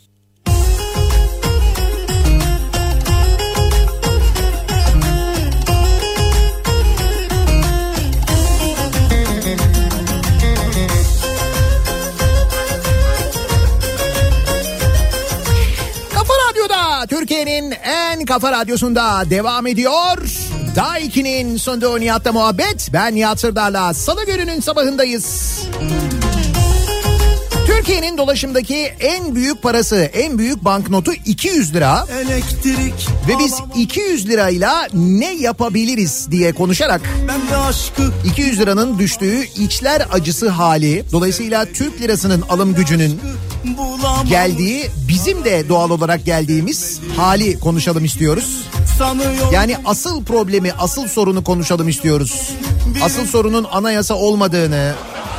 Türkiye'nin en kafa radyosunda devam ediyor. Daiki'nin sunduğu Nihat'la muhabbet. Ben Nihat Sırdar'la Salı gününün sabahındayız. Türkiye'nin dolaşımdaki en büyük parası, en büyük banknotu iki yüz lira. Elektrik. Ve biz iki yüz lirayla ne yapabiliriz diye konuşarak iki yüz liranın düştüğü içler acısı hali, dolayısıyla Türk lirasının alım gücünün geldiği, bizim de doğal olarak geldiğimiz hali konuşalım istiyoruz. Yani asıl problemi, asıl sorunu konuşalım istiyoruz. Asıl sorunun anayasa olmadığını,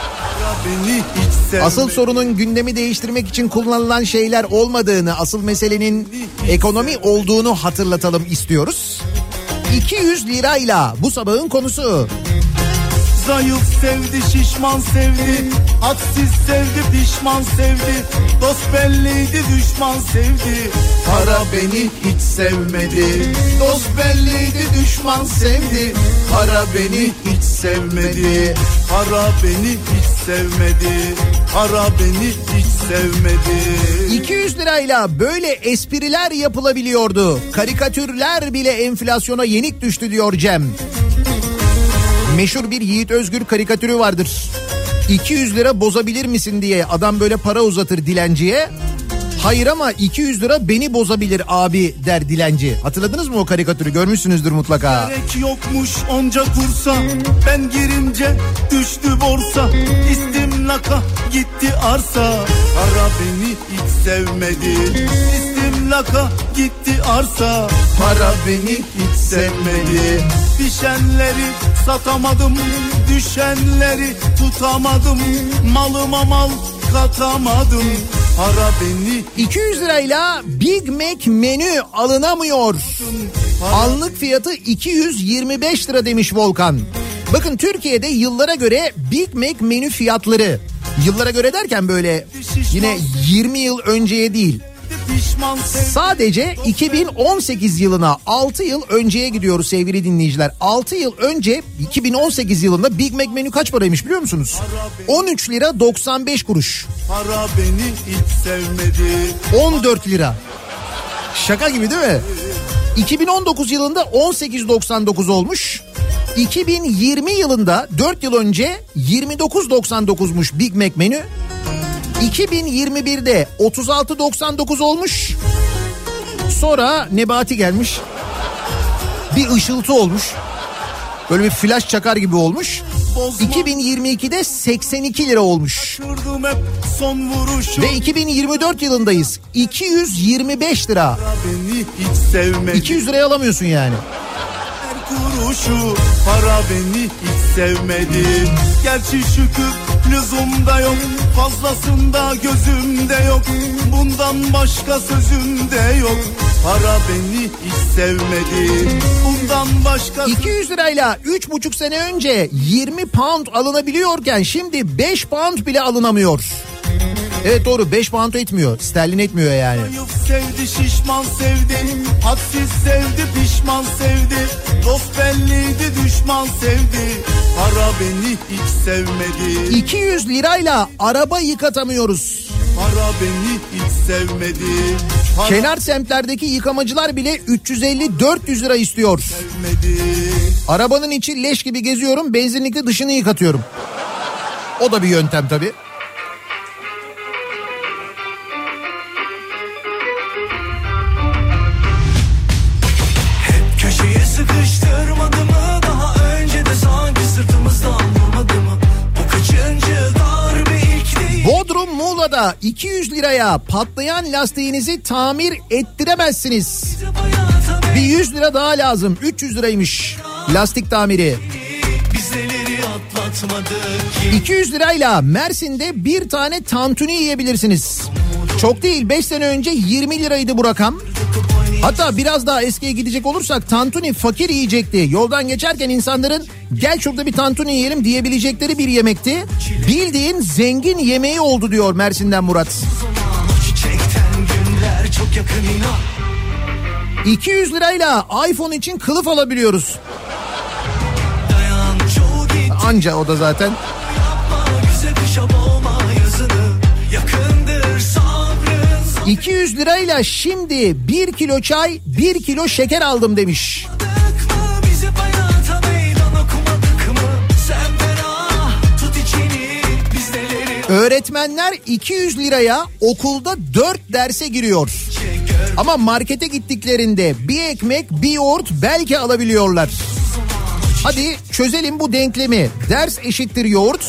asıl sorunun gündemi değiştirmek için kullanılan şeyler olmadığını, asıl meselenin ekonomi olduğunu hatırlatalım istiyoruz. iki yüz lirayla bu sabahın konusu. Zayıf sevdi, şişman sevdi, hadsiz sevdi, pişman sevdi, dost belliydi, düşman sevdi. Para beni hiç sevmedi, dost belliydi, düşman sevdi. Para beni hiç sevmedi, para beni hiç sevmedi, para beni hiç sevmedi. iki yüz lirayla böyle espriler yapılabiliyordu. Karikatürler bile enflasyona yenik düştü diyor Cem. Meşhur bir Yiğit Özgür karikatürü vardır. iki yüz lira bozabilir misin diye adam böyle para uzatır dilenciye. Hayır ama iki yüz lira beni bozabilir abi der dilenci. Hatırladınız mı o karikatürü? Görmüşsünüzdür mutlaka. Gerek yokmuş onca kursa, ben girince düştü borsa. İstimlaka gitti arsa, para beni hiç sevmedi. İstimlaka gitti arsa, para beni hiç sevmedi. Pişenleri satamadım, düşenleri tutamadım. Malıma mal katamadım, para beni. iki yüz lirayla Big Mac menü alınamıyor. Anlık fiyatı iki yüz yirmi beş lira demiş Volkan. Bakın Türkiye'de yıllara göre Big Mac menü fiyatları, yıllara göre derken böyle yine yirmi yıl önceye değil, sadece iki bin on sekiz yılına, altı yıl önceye gidiyoruz sevgili dinleyiciler. altı yıl önce iki bin on sekiz yılında Big Mac menü kaç paraymış biliyor musunuz? on üç lira doksan beş kuruş. Para beni hiç sevmedi. on dört lira. Şaka gibi değil mi? iki bin on dokuz yılında on sekiz doksan dokuz olmuş. iki bin yirmi yılında dört yıl önce yirmi dokuz doksan dokuzmuş Big Mac menü. iki bin yirmi birde otuz altı doksan dokuz olmuş. Sonra Nebati gelmiş. Bir ışıltı olmuş. Böyle bir flash çakar gibi olmuş. iki bin yirmi ikide seksen iki lira olmuş. Hep son vuruşu. Ve iki bin yirmi dört yılındayız. iki yüz yirmi beş lira. Beni hiç sevmedi. iki yüz liraya alamıyorsun yani. Kuruşu para beni hiç sevmedi. Gerçi şükür lüzumda yok, fazlasında gözümde yok. Bundan başka sözümde yok. Para beni hiç sevmedi. Bundan başka... iki yüz lirayla üç buçuk sene önce yirmi pound alınabiliyorken şimdi beş pound bile alınamıyor. Evet doğru, beş pound etmiyor. Sterlin etmiyor yani. Sevdi şişman sevdi, hadsiz sevdi pişman sevdi. Dost belliydi düşman sevdi. Para beni hiç sevmedi. iki yüz lirayla araba yıkatamıyoruz. Para beni hiç sevmedi. Para... Kenar semtlerdeki yıkamacılar bile üç yüz elli dört yüz lira istiyor. Sevmedi. Arabanın içi leş gibi geziyorum, benzinlikte dışını yıkatıyorum. O da bir yöntem tabii. Köşeye sıkıştırmadı mı? Daha önce de sanki sırtımızdan vurmadı mı? Bu kaçıncı darbe ilk değil. Bodrum Muğla'da iki yüz liraya patlayan lastiğinizi tamir ettiremezsiniz. Bir yüz lira daha lazım. üç yüz liraymış lastik tamiri. iki yüz lirayla Mersin'de bir tane tantuni yiyebilirsiniz. Çok değil, beş sene önce yirmi liraydı bu rakam. Hatta biraz daha eskiye gidecek olursak tantuni fakir yiyecekti. Yoldan geçerken insanların gel şurada bir tantuni yiyelim diyebilecekleri bir yemekti. Bildiğin zengin yemeği oldu diyor Mersin'den Murat. iki yüz lirayla iPhone için kılıf alabiliyoruz. Anca o da zaten. iki yüz lirayla şimdi bir kilo çay, bir kilo şeker aldım demiş. Öğretmenler iki yüz liraya okulda dört derse giriyor. Ama markete gittiklerinde bir ekmek, bir yoğurt belki alabiliyorlar. Hadi çözelim bu denklemi. Ders eşittir yoğurt.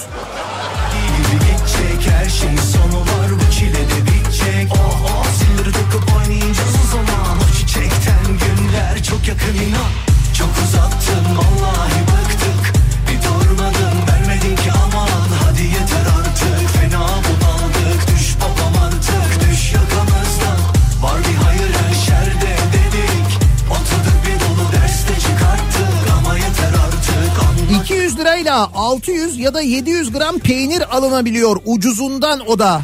Her şeyin sonu var, bu çilede bitecek. Oh oh, zilleri takıp oynayacağız o zaman. O çiçekten günler çok yakın inan. Çok uzattın vallahi bıktık. Bir durmadın vermedin ki aman. Hadi yeter artık, fena bunaldık. Düş babam artık, düş yakamızdan. Var bir hayır her şerde dedik. Oturduk bir dolu derste çıkarttık. Ama yeter artık anladık. iki yüz lirayla altı yüz ya da yedi yüz gram peynir alınabiliyor, ucuzundan o da.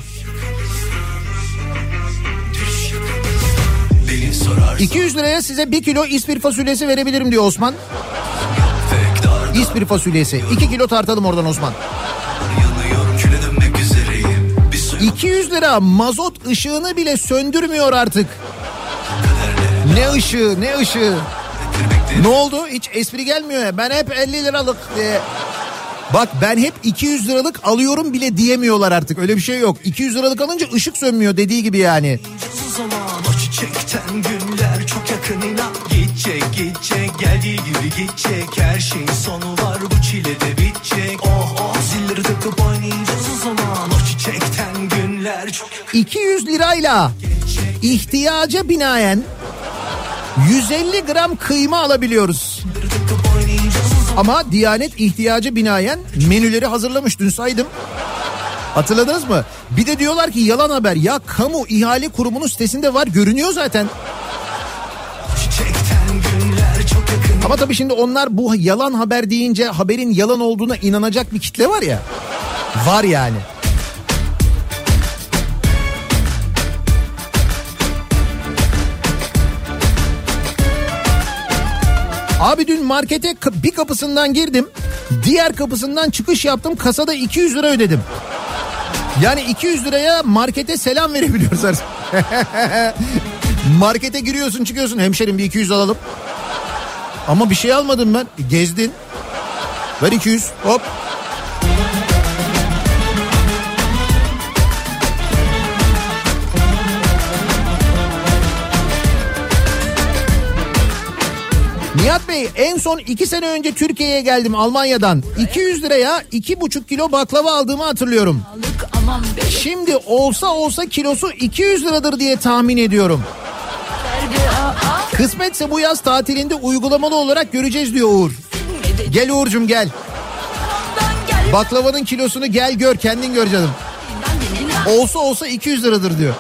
iki yüz liraya size bir kilo ispir fasulyesi verebilirim diyor Osman. İspir fasulyesi. iki kilo tartalım oradan Osman. iki yüz lira mazot ışığını bile söndürmüyor artık. Ne ışığı, ne ışığı. Ne oldu? Hiç espri gelmiyor ya. Ben hep elli liralık diye. Bak ben hep iki yüz liralık alıyorum bile diyemiyorlar artık. Öyle bir şey yok. iki yüz liralık alınca ışık sönmüyor dediği gibi yani. O çiçekten günler çok yakın inan. Gidecek gidecek geldiği gibi gidecek. Her şeyin sonu var, bu çilede bitecek. Oh oh, zilleri takıp oynayacağız o zaman. O çiçekten günler çok yakın. iki yüz lirayla ihtiyaca binaen yüz elli gram kıyma alabiliyoruz. Ama Diyanet ihtiyaca binaen menüleri hazırlamış, dün saydım. Hatırladınız mı? Bir de diyorlar ki yalan haber. Ya kamu ihale kurumunun sitesinde var, görünüyor zaten. Ama tabii şimdi onlar bu yalan haber deyince haberin yalan olduğuna inanacak bir kitle var ya. Var yani. Abi dün markete bir kapısından girdim, diğer kapısından çıkış yaptım, kasada iki yüz lira ödedim. Yani iki yüz liraya markete selam verebiliyoruz artık. Markete giriyorsun çıkıyorsun, hemşerim bir iki yüz alalım. Ama bir şey almadım ben, gezdin. Ver iki yüz, hop. Nihat Bey, en son iki sene önce Türkiye'ye geldim Almanya'dan. iki yüz liraya iki buçuk kilo baklava aldığımı hatırlıyorum. Şimdi olsa olsa kilosu iki yüz liradır diye tahmin ediyorum. Kısmetse bu yaz tatilinde uygulamalı olarak göreceğiz diyor Uğur. Gel Uğur'cum gel. Baklavanın kilosunu gel gör, kendin gör canım. Olsa olsa iki yüz liradır diyor.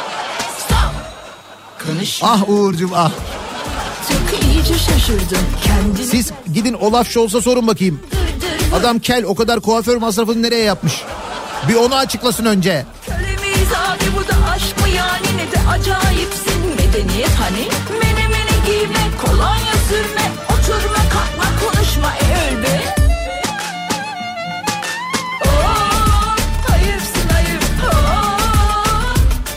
Ah Uğur'cum ah. Siz gidin Olaf Scholz'a sorun bakayım. Adam kel, o kadar kuaför masrafını nereye yapmış? Bir onu açıklasın önce. Kölemiz abi, bu da aşk mı yani, ne de acayipsin medeniyet hani. Mene mene giyme, kolonya sürme, oturma kalkma konuşma e öl be. Oh, ayıpsın ayıp. Oh,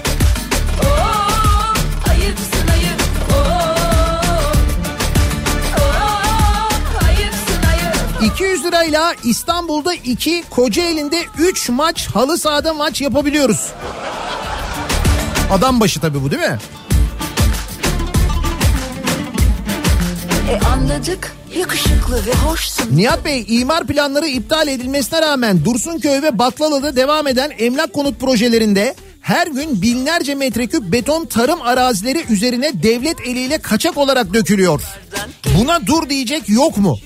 oh, ayıpsın ayıp. Oh, oh, ayıpsın ayıp. iki yüz lirayla İstanbul'da iki, Kocaeli'nde üç maç, halı sahada maç yapabiliyoruz. Adam başı tabii bu, değil mi? E anladık, yakışıklı ve hoşsun. Nihat Bey, imar planları iptal edilmesine rağmen Dursunköy ve Baklalı'da devam eden emlak konut projelerinde her gün binlerce metreküp beton tarım arazileri üzerine devlet eliyle kaçak olarak dökülüyor. Buna dur diyecek yok mu?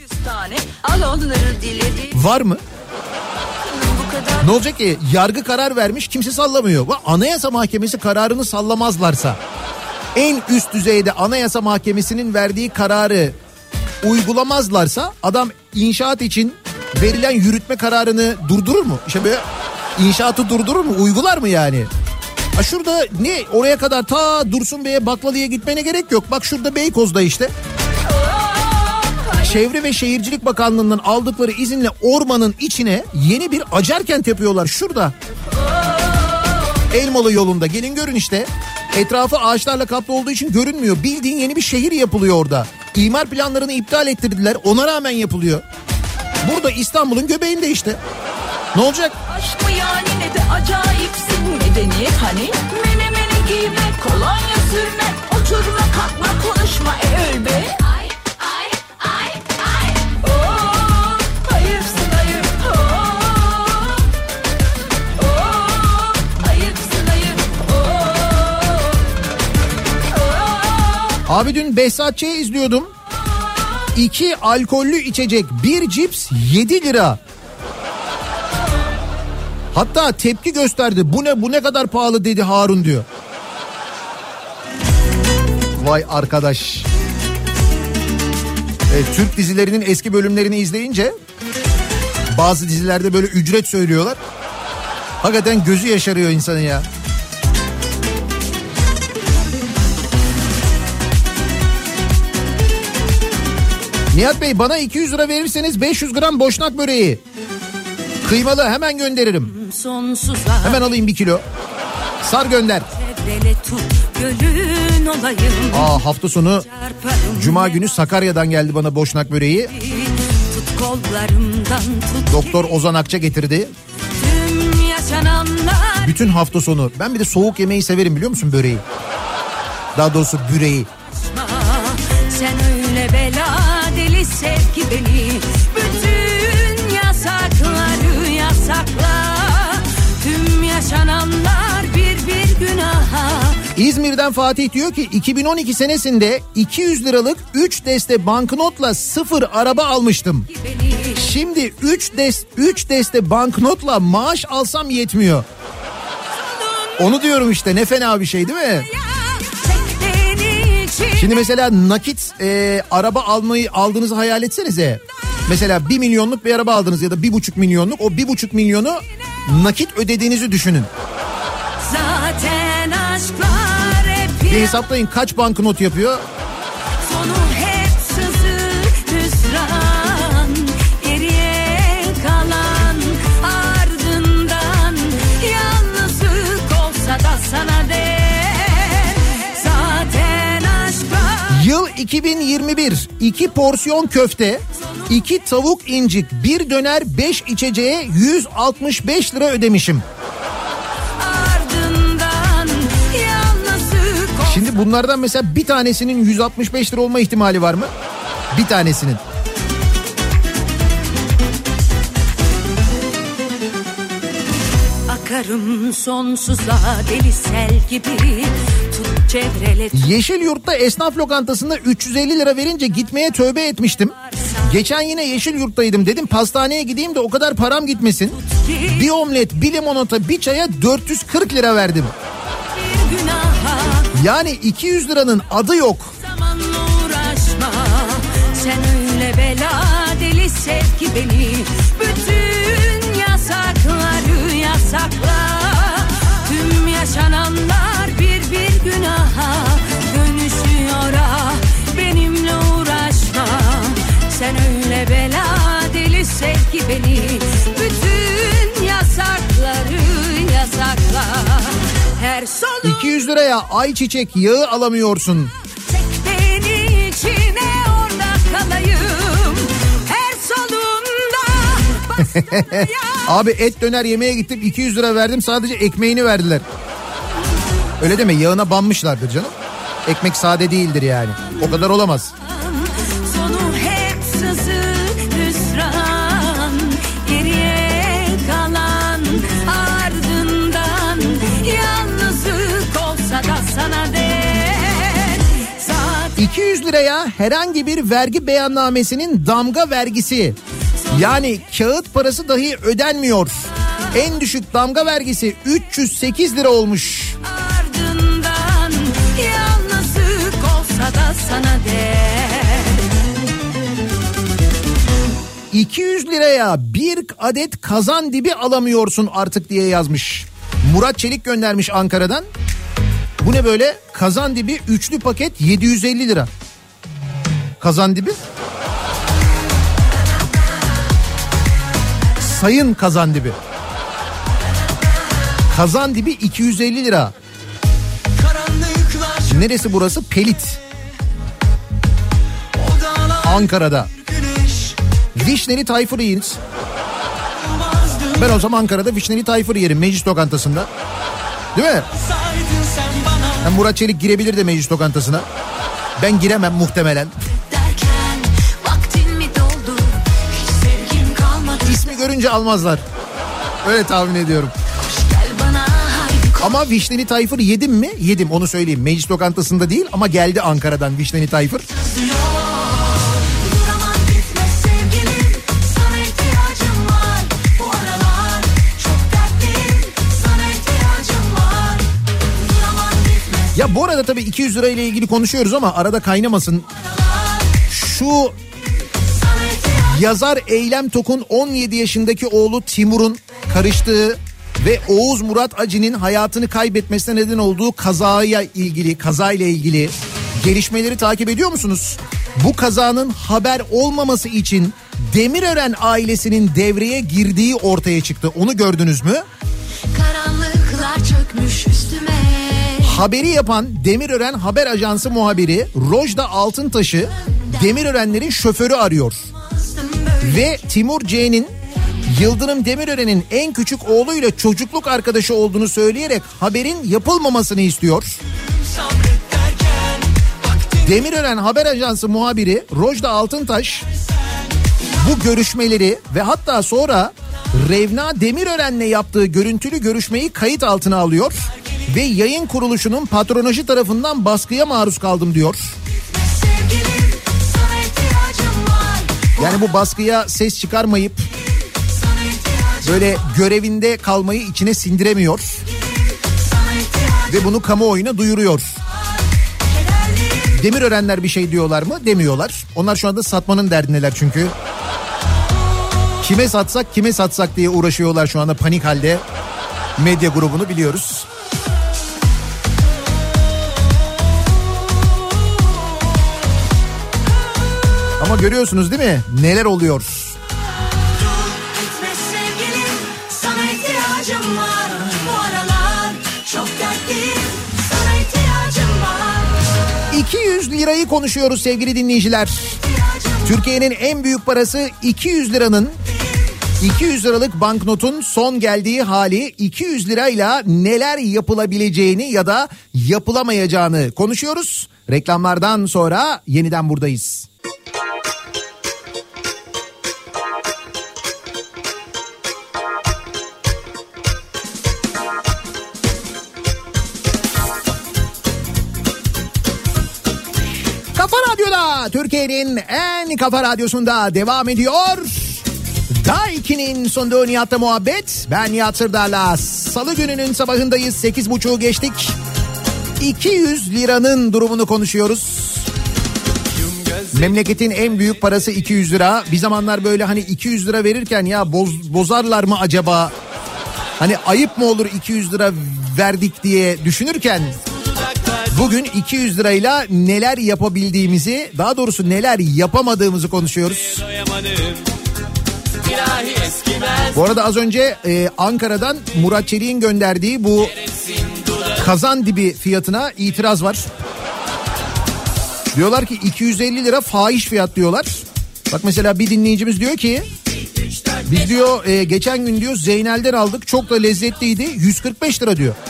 Var mı? Ne olacak ki? Yargı karar vermiş, kimse sallamıyor. Anayasa Mahkemesi kararını sallamazlarsa, en üst düzeyde Anayasa Mahkemesi'nin verdiği kararı uygulamazlarsa adam inşaat için verilen yürütme kararını durdurur mu? İşte böyle inşaatı durdurur mu? Uygular mı yani? Ha şurada ne, oraya kadar ta Dursun Bey'e, Baklalı'ya gitmene gerek yok. Bak şurada Beykoz'da işte. Çevre ve Şehircilik Bakanlığı'ndan aldıkları izinle ormanın içine yeni bir acarkent yapıyorlar şurada. Elmalı yolunda, gelin görün işte. Etrafı ağaçlarla kaplı olduğu için görünmüyor. Bildiğin yeni bir şehir yapılıyor orada. İmar planlarını iptal ettirdiler, ona rağmen yapılıyor. Burada İstanbul'un göbeğinde işte. Ne olacak? Aşk mı yani, ne de acayipsin medeniyet hani. Mene mene giyme, kolonya sürme, oturma kalkma konuşma e öl be. Abi dün Behzat Ç'yi izliyordum. İki alkollü içecek, bir cips yedi lira. Hatta tepki gösterdi. Bu ne, bu ne kadar pahalı dedi Harun diyor. Vay arkadaş. Evet, Türk dizilerinin eski bölümlerini izleyince bazı dizilerde böyle ücret söylüyorlar. Hakikaten gözü yaşarıyor insanın ya. Nihat Bey, bana iki yüz lira verirseniz beş yüz gram boşnak böreği. Kıymalı, hemen gönderirim. Sonsuza hemen alayım bir kilo. Sar gönder. Tut, gönlün olayım. Aa, hafta sonu Cuma günü Sakarya'dan geldi bana boşnak böreği. Tut kollarımdan, tut. Doktor Ozan Akça getirdi. Tüm yaşananlar. Bütün hafta sonu. Ben bir de soğuk yemeği severim, biliyor musun, böreği? Daha doğrusu büreği. Sen öyle bela deli sevgi beni. Bütün yasakları yasakla. Tüm yaşananlar bir bir günaha. İzmir'den Fatih diyor ki iki bin on iki senesinde iki yüz liralık üç deste banknotla sıfır araba almıştım. Şimdi üç dest üç deste banknotla maaş alsam yetmiyor. Onu diyorum işte, ne fena bir şey değil mi? Şimdi mesela nakit e, araba almayı aldığınızı hayal etsenize. Mesela bir milyonluk bir araba aldınız ya da bir buçuk milyonluk. O bir buçuk milyonu nakit ödediğinizi düşünün. Zaten aşklar hep bir hesaplayın kaç banknot yapıyor. Sonu hep sızı hüsran, geriye kalan ardından yalnızlık olsa da sana değer. Zaten aşklar. Yıl iki bin yirmi bir. iki porsiyon köfte, iki tavuk incik, bir döner, beş içeceğe yüz altmış beş lira ödemişim. Şimdi bunlardan mesela bir tanesinin yüz altmış beş lira olma ihtimali var mı? Bir tanesinin. Akarım sonsuza deli sel gibi tut çevrele. Yeşilyurt'ta esnaf lokantasında üç yüz elli lira verince gitmeye tövbe etmiştim. Geçen yine Yeşilyurt'taydım, dedim pastaneye gideyim de o kadar param gitmesin. Bir omlet, bir limonata, bir çaya dört yüz kırk lira verdim. Yani iki yüz liranın adı yok. Uğraşma, sen öyle bela deli sev ki beni. Bütün yasakları yasakla. Tüm yaşananlar bir bir günaha dönüşüyor ah. Benimle uğraşma, sen öyle bela deli sev ki beni. Bütün yasakları yasakla. Her solu iki yüz liraya ayçiçek yağı alamıyorsun. çek beni içine orada kalayım. Her solunda Abi et döner yemeye gittim, iki yüz lira verdim, sadece ekmeğini verdiler. Öyle deme, yağına banmışlardır canım. Ekmek sade değildir yani. O kadar olamaz. sonu hep sızı hüsran. Geriye kalan ardından yalnızlık olsa da sana der. Zaten iki yüz liraya herhangi bir vergi beyannamesinin damga vergisi, yani kağıt parası dahi ödenmiyor. En düşük damga vergisi üç yüz sekiz lira olmuş. ardından yalnızlık olsa da sana der. iki yüz liraya bir adet kazan dibi alamıyorsun artık diye yazmış. Murat Çelik göndermiş Ankara'dan. Bu ne böyle? Kazan dibi üçlü paket yedi yüz elli lira. Kazan dibi. Sayın kazan dibi. Kazan dibi iki yüz elli lira. Neresi burası? Pelit. Ankara'da. Vişneli tayfır yiyiniz. Ben o zaman Ankara'da vişneli tayfır yerim meclis lokantasında. Değil mi? Hem Murat Çelik girebilir de meclis lokantasına. Ben giremem muhtemelen. Derken vaktin mi doldu? Hiç sevgim kalmadı. İsmi görünce almazlar. Öyle tahmin ediyorum. Gel bana haydi koş. Ama vişneli tayfır yedim mi? Yedim, onu söyleyeyim. Meclis lokantasında değil ama geldi Ankara'dan vişneli tayfır. Duramam gitme sevgilim. Sana ihtiyacım var. Bu aralar çok dertliyim. Sana ihtiyacım var. Duramam gitme. Ya bu arada tabii iki yüz lira ile ilgili konuşuyoruz ama arada kaynamasın. Şu yazar Eylem Tok'un on yedi yaşındaki oğlu Timur'un karıştığı ve Oğuz Murat Acı'nın hayatını kaybetmesine neden olduğu kazaya ilgili, kazayla ilgili gelişmeleri takip ediyor musunuz? Bu kazanın haber olmaması için Demirören ailesinin devreye girdiği ortaya çıktı. Onu gördünüz mü? Karanlıklar çökmüş üstüme. Haberi yapan Demirören Haber Ajansı muhabiri Rojda Altıntaş'ı Demirörenlerin şoförü arıyor. Ve Timur C'nin Yıldırım Demirören'in en küçük oğluyla çocukluk arkadaşı olduğunu söyleyerek haberin yapılmamasını istiyor. Demirören Haber Ajansı muhabiri Rojda Altıntaş bu görüşmeleri ve hatta sonra Revna Demirören'le yaptığı görüntülü görüşmeyi kayıt altına alıyor ve yayın kuruluşunun patronajı tarafından baskıya maruz kaldım diyor. Yani bu baskıya ses çıkarmayıp böyle görevinde kalmayı içine sindiremiyor ve bunu kamuoyuna duyuruyor. Demirörenler bir şey diyorlar mı? Demiyorlar. Onlar şu anda satmanın derdindeler çünkü. Kime satsak kime satsak diye uğraşıyorlar şu anda panik halde. Medya grubunu biliyoruz. Ama görüyorsunuz değil mi? Neler oluyor? Gitme sevgilim, sana ihtiyacım var. Bu aralar çok dertliyim, sana ihtiyacım var. iki yüz lirayı konuşuyoruz sevgili dinleyiciler. Türkiye'nin en büyük parası iki yüz liranın, iki yüz liralık banknotun son geldiği hali, iki yüz lirayla neler yapılabileceğini ya da yapılamayacağını konuşuyoruz. Reklamlardan sonra yeniden buradayız. Kafa, Türkiye'nin en kafa radyosunda devam ediyor. Daiki'nin sunduğu Nihat'la muhabbet. Ben Nihat Sırdar'la. Salı gününün sabahındayız. sekiz buçuğu geçtik. iki yüz liranın durumunu konuşuyoruz. Memleketin en büyük parası iki yüz lira. Bir zamanlar böyle hani iki yüz lira verirken ya boz, bozarlar mı acaba? Hani ayıp mı olur iki yüz lira verdik diye düşünürken bugün iki yüz lirayla neler yapabildiğimizi, daha doğrusu neler yapamadığımızı konuşuyoruz. Bu arada az önce e, Ankara'dan Murat Çelik'in gönderdiği bu kazan dibi fiyatına itiraz var. Diyorlar ki iki yüz elli lira fahiş fiyat diyorlar. Bak mesela bir dinleyicimiz diyor ki biz diyor e, geçen gün diyor Zeynel'den aldık, çok da lezzetliydi, yüz kırk beş lira diyor.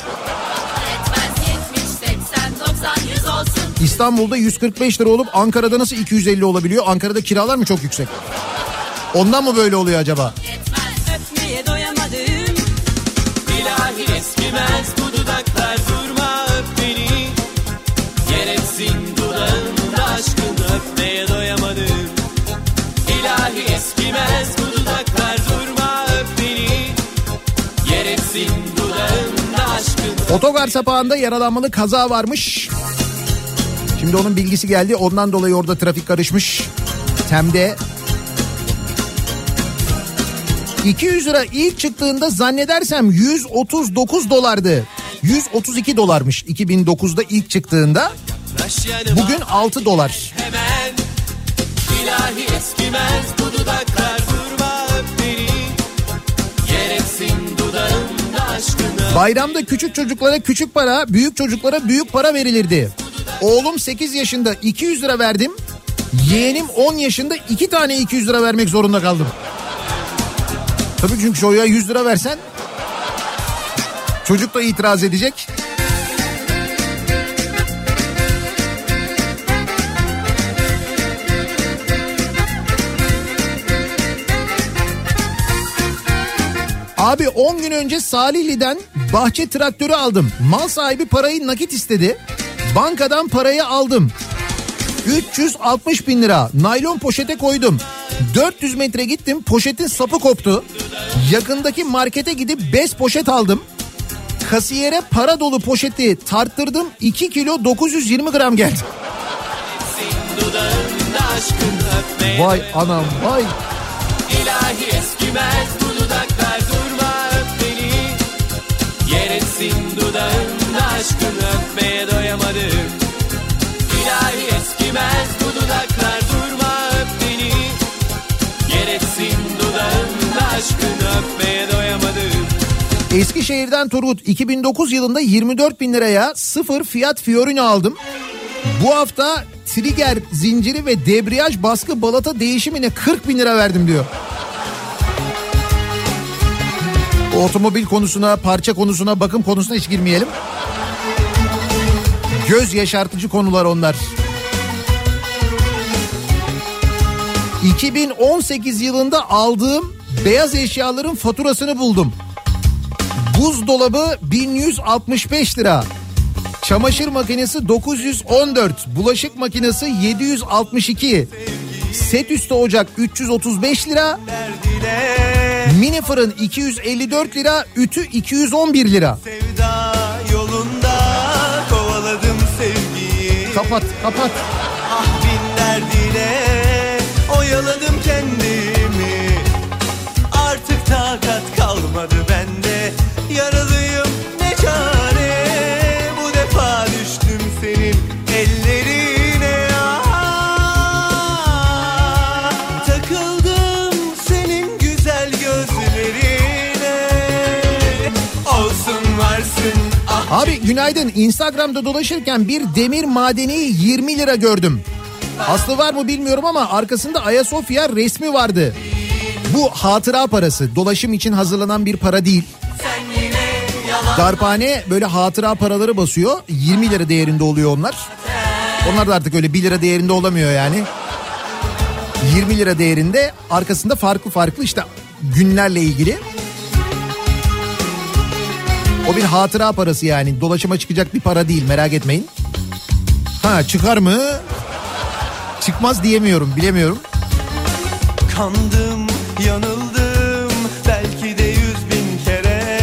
İstanbul'da yüz kırk beş lira olup Ankara'da nasıl iki yüz elli olabiliyor? Ankara'da kiralar mı çok yüksek? Ondan mı böyle oluyor acaba? Öpmeye doyamadım. İlahi eskimez bu dudaklar, durma öp beni. Yer etsin dudağında aşkını, öpmeye doyamadım. İlahi eskimez bu dudaklar, durma öp beni. Yer etsin dudağında aşkını. Otogar sapağında yaralanmalı kaza varmış. Şimdi onun bilgisi geldi. Ondan dolayı orada trafik karışmış. Tem'de. iki yüz lira ilk çıktığında zannedersem yüz otuz dokuz dolardı. yüz otuz iki dolarmış iki bin dokuzda ilk çıktığında. Bugün altı dolar. Hemen ilahi eskimez bu dudaklar, durma öp beni. Yer etsin dudağında aşkını. Bayramda küçük çocuklara küçük para, büyük çocuklara büyük para verilirdi. Oğlum sekiz yaşında iki yüz lira verdim. Yeğenim on yaşında iki tane iki yüz lira vermek zorunda kaldım. Tabii çünkü çocuğa yüz lira versen çocuk da itiraz edecek. Abi on gün önce Salihli'den bahçe traktörü aldım. Mal sahibi parayı nakit istedi. Bankadan parayı aldım. üç yüz altmış bin lira. Naylon poşete koydum. dört yüz metre gittim, poşetin sapı koptu. Yakındaki markete gidip bez poşet aldım. Kasiyere para dolu poşeti tarttırdım. iki kilo dokuz yüz yirmi gram geldi. Vay anam vay. İlahi eskimez bu dudaklar, durma öp beni. Yer etsin dudağında aşkını, öpmeye doyamadım. İlahi eskimez bu dudaklar, durma öp beni. Yer etsin dudağında aşkını, öpmeye doyamadım. Eskişehir'den Turgut, iki bin dokuz yılında yirmi dört bin liraya sıfır Fiat Fiorino aldım. Bu hafta trigger zinciri ve debriyaj baskı balata değişimine kırk bin lira verdim diyor. Otomobil konusuna, parça konusuna, bakım konusuna hiç girmeyelim. Göz yaşartıcı konular onlar. iki bin on sekiz yılında aldığım beyaz eşyaların faturasını buldum. Buzdolabı bin yüz altmış beş lira. Çamaşır makinesi dokuz yüz on dört. Bulaşık makinesi yedi yüz altmış iki. Set üstü ocak üç yüz otuz beş lira. Mini fırın iki yüz elli dört lira. Ütü iki yüz on bir lira. Sevda yolunda kovaladım sevgiyi. Kapat kapat. Ah bin derdine oyaladım kendimi. Artık takat kalmadı bende. Yaralıyım ne çare. Bu defa düştüm senin ellerine. Ah, takıldım senin güzel gözlerine. Olsun varsın. Ah. Abi günaydın. Instagram'da dolaşırken bir demir madeni yirmi lira gördüm. Aslı var mı bilmiyorum ama arkasında Ayasofya resmi vardı. Bu hatıra parası. Dolaşım için hazırlanan bir para değil. Darphane böyle hatıra paraları basıyor. yirmi lira değerinde oluyor onlar. Onlar da artık öyle bir lira değerinde olamıyor yani. yirmi lira değerinde, arkasında farklı farklı işte günlerle ilgili. O bir hatıra parası yani. Dolaşıma çıkacak bir para değil, merak etmeyin. Ha çıkar mı? çıkmaz diyemiyorum, bilemiyorum. Kandım, yanıldım belki de yüz bin kere.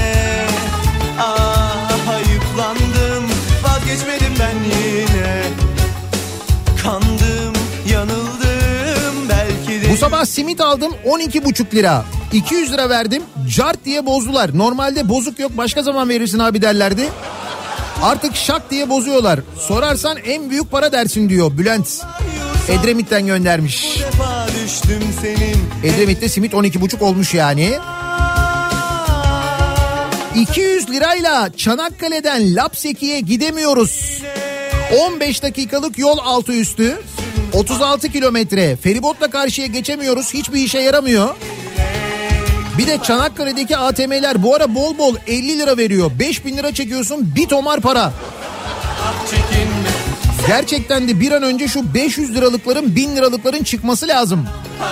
Ah, ayıplandım, vazgeçmedim ben yine. Kandım, yanıldım belki de. Bu sabah simit aldım on iki buçuk lira. iki yüz lira verdim, cart diye bozdular. Normalde bozuk yok, başka zaman verirsin abi derlerdi. Artık şak diye bozuyorlar. Sorarsan en büyük para dersin diyor Bülent. Edremit'ten göndermiş. Edremit'te simit on iki buçuk olmuş yani. iki yüz lirayla Çanakkale'den Lapseki'ye gidemiyoruz. on beş dakikalık yol altı üstü. otuz altı kilometre. Feribotla karşıya geçemiyoruz. Hiçbir işe yaramıyor. Bir de Çanakkale'deki A T M'ler bu ara bol bol elli lira veriyor. beş bin lira çekiyorsun, bir tomar para. Gerçekten de bir an önce şu beş yüz liralıkların, bin liralıkların çıkması lazım.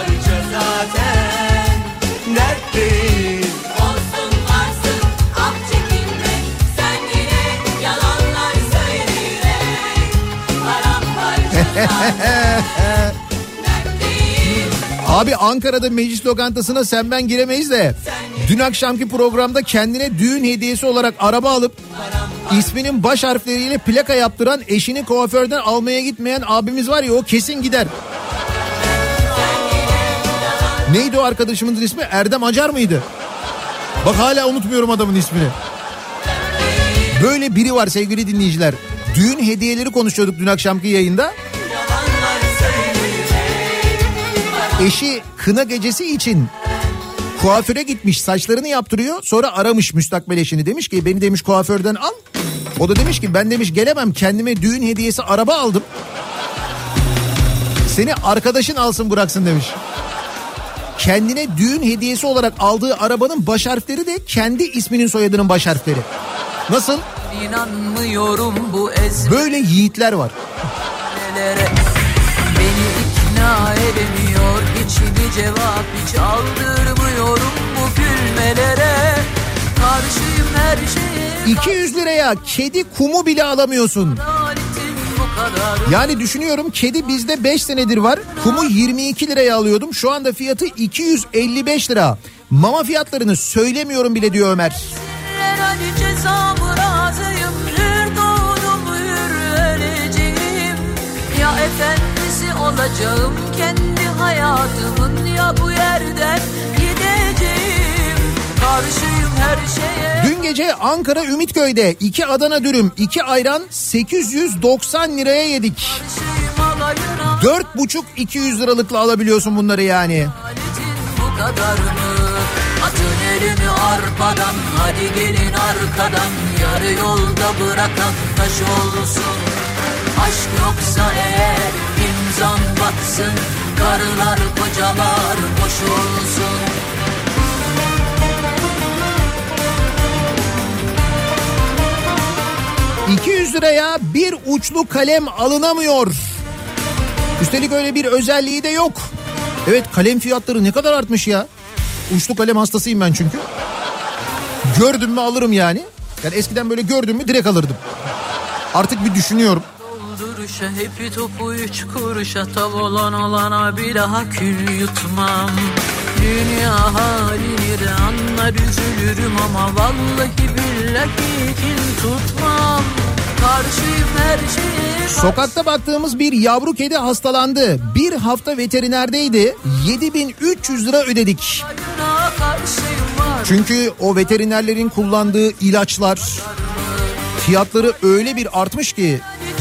Abi Ankara'da meclis lokantasına sen ben giremeyiz de dün akşamki programda kendine düğün hediyesi olarak araba alıp isminin baş harfleriyle plaka yaptıran, eşini kuaförden almaya gitmeyen abimiz var ya, o kesin gider. Neydi o arkadaşımızın ismi? Erdem Acar mıydı? Bak hala unutmuyorum adamın ismini. Böyle biri var sevgili dinleyiciler. Düğün hediyeleri konuşuyorduk dün akşamki yayında. Eşi kına gecesi için kuaföre gitmiş, saçlarını yaptırıyor, sonra aramış müstakbel eşini, demiş ki beni demiş kuaförden al. O da demiş ki ben demiş gelemem, kendime düğün hediyesi araba aldım, seni arkadaşın alsın bıraksın demiş. Kendine düğün hediyesi olarak aldığı arabanın baş harfleri de kendi isminin soyadının baş harfleri. Nasıl? İnanmıyorum bu ezber. Böyle yiğitler var. Beni ikna edemiyor, içimi cevap hiç aldırmıyorum bu gülmelere. Karşıyım her şeye. iki yüz liraya kedi kumu bile alamıyorsun. Yani düşünüyorum, kedi bizde beş senedir var. Kumu yirmi iki liraya alıyordum. Şu anda fiyatı iki yüz elli beş lira. Mama fiyatlarını söylemiyorum bile diyor Ömer. Ya efendisi olacağım kendi hayatımın, ya bu yerden gideceğim. Karşıyım her şeye. Dün gece Ankara Ümitköy'de iki Adana dürüm, iki ayran sekiz yüz doksan liraya yedik. Dört buçuk iki yüz liralıkla alabiliyorsun bunları yani. Bu kadarını atın elini arpadan, hadi gelin arkadan, yarı yolda bırakan taş olsun. Aşk yoksa eğer imzan batsın, karılar kocalar boş olsun. iki yüz liraya bir uçlu kalem alınamıyor. Üstelik öyle bir özelliği de yok. Evet, kalem fiyatları ne kadar artmış ya. Uçlu kalem hastasıyım ben çünkü. Gördüm mü alırım yani. Yani eskiden böyle gördüm mü direkt alırdım. Artık bir düşünüyorum. Dolduruşa hepi topu üç kuruşa, tav olan olana bir daha kül yutmam. Dünya halini de anlar üzülürüm ama vallahi billahi kin tutmam. Karşıyım her şeye. Sokakta baktığımız bir yavru kedi hastalandı. Bir hafta veterinerdeydi. yedi bin üç yüz lira ödedik. Çünkü o veterinerlerin kullandığı ilaçlar, fiyatları öyle bir artmış ki.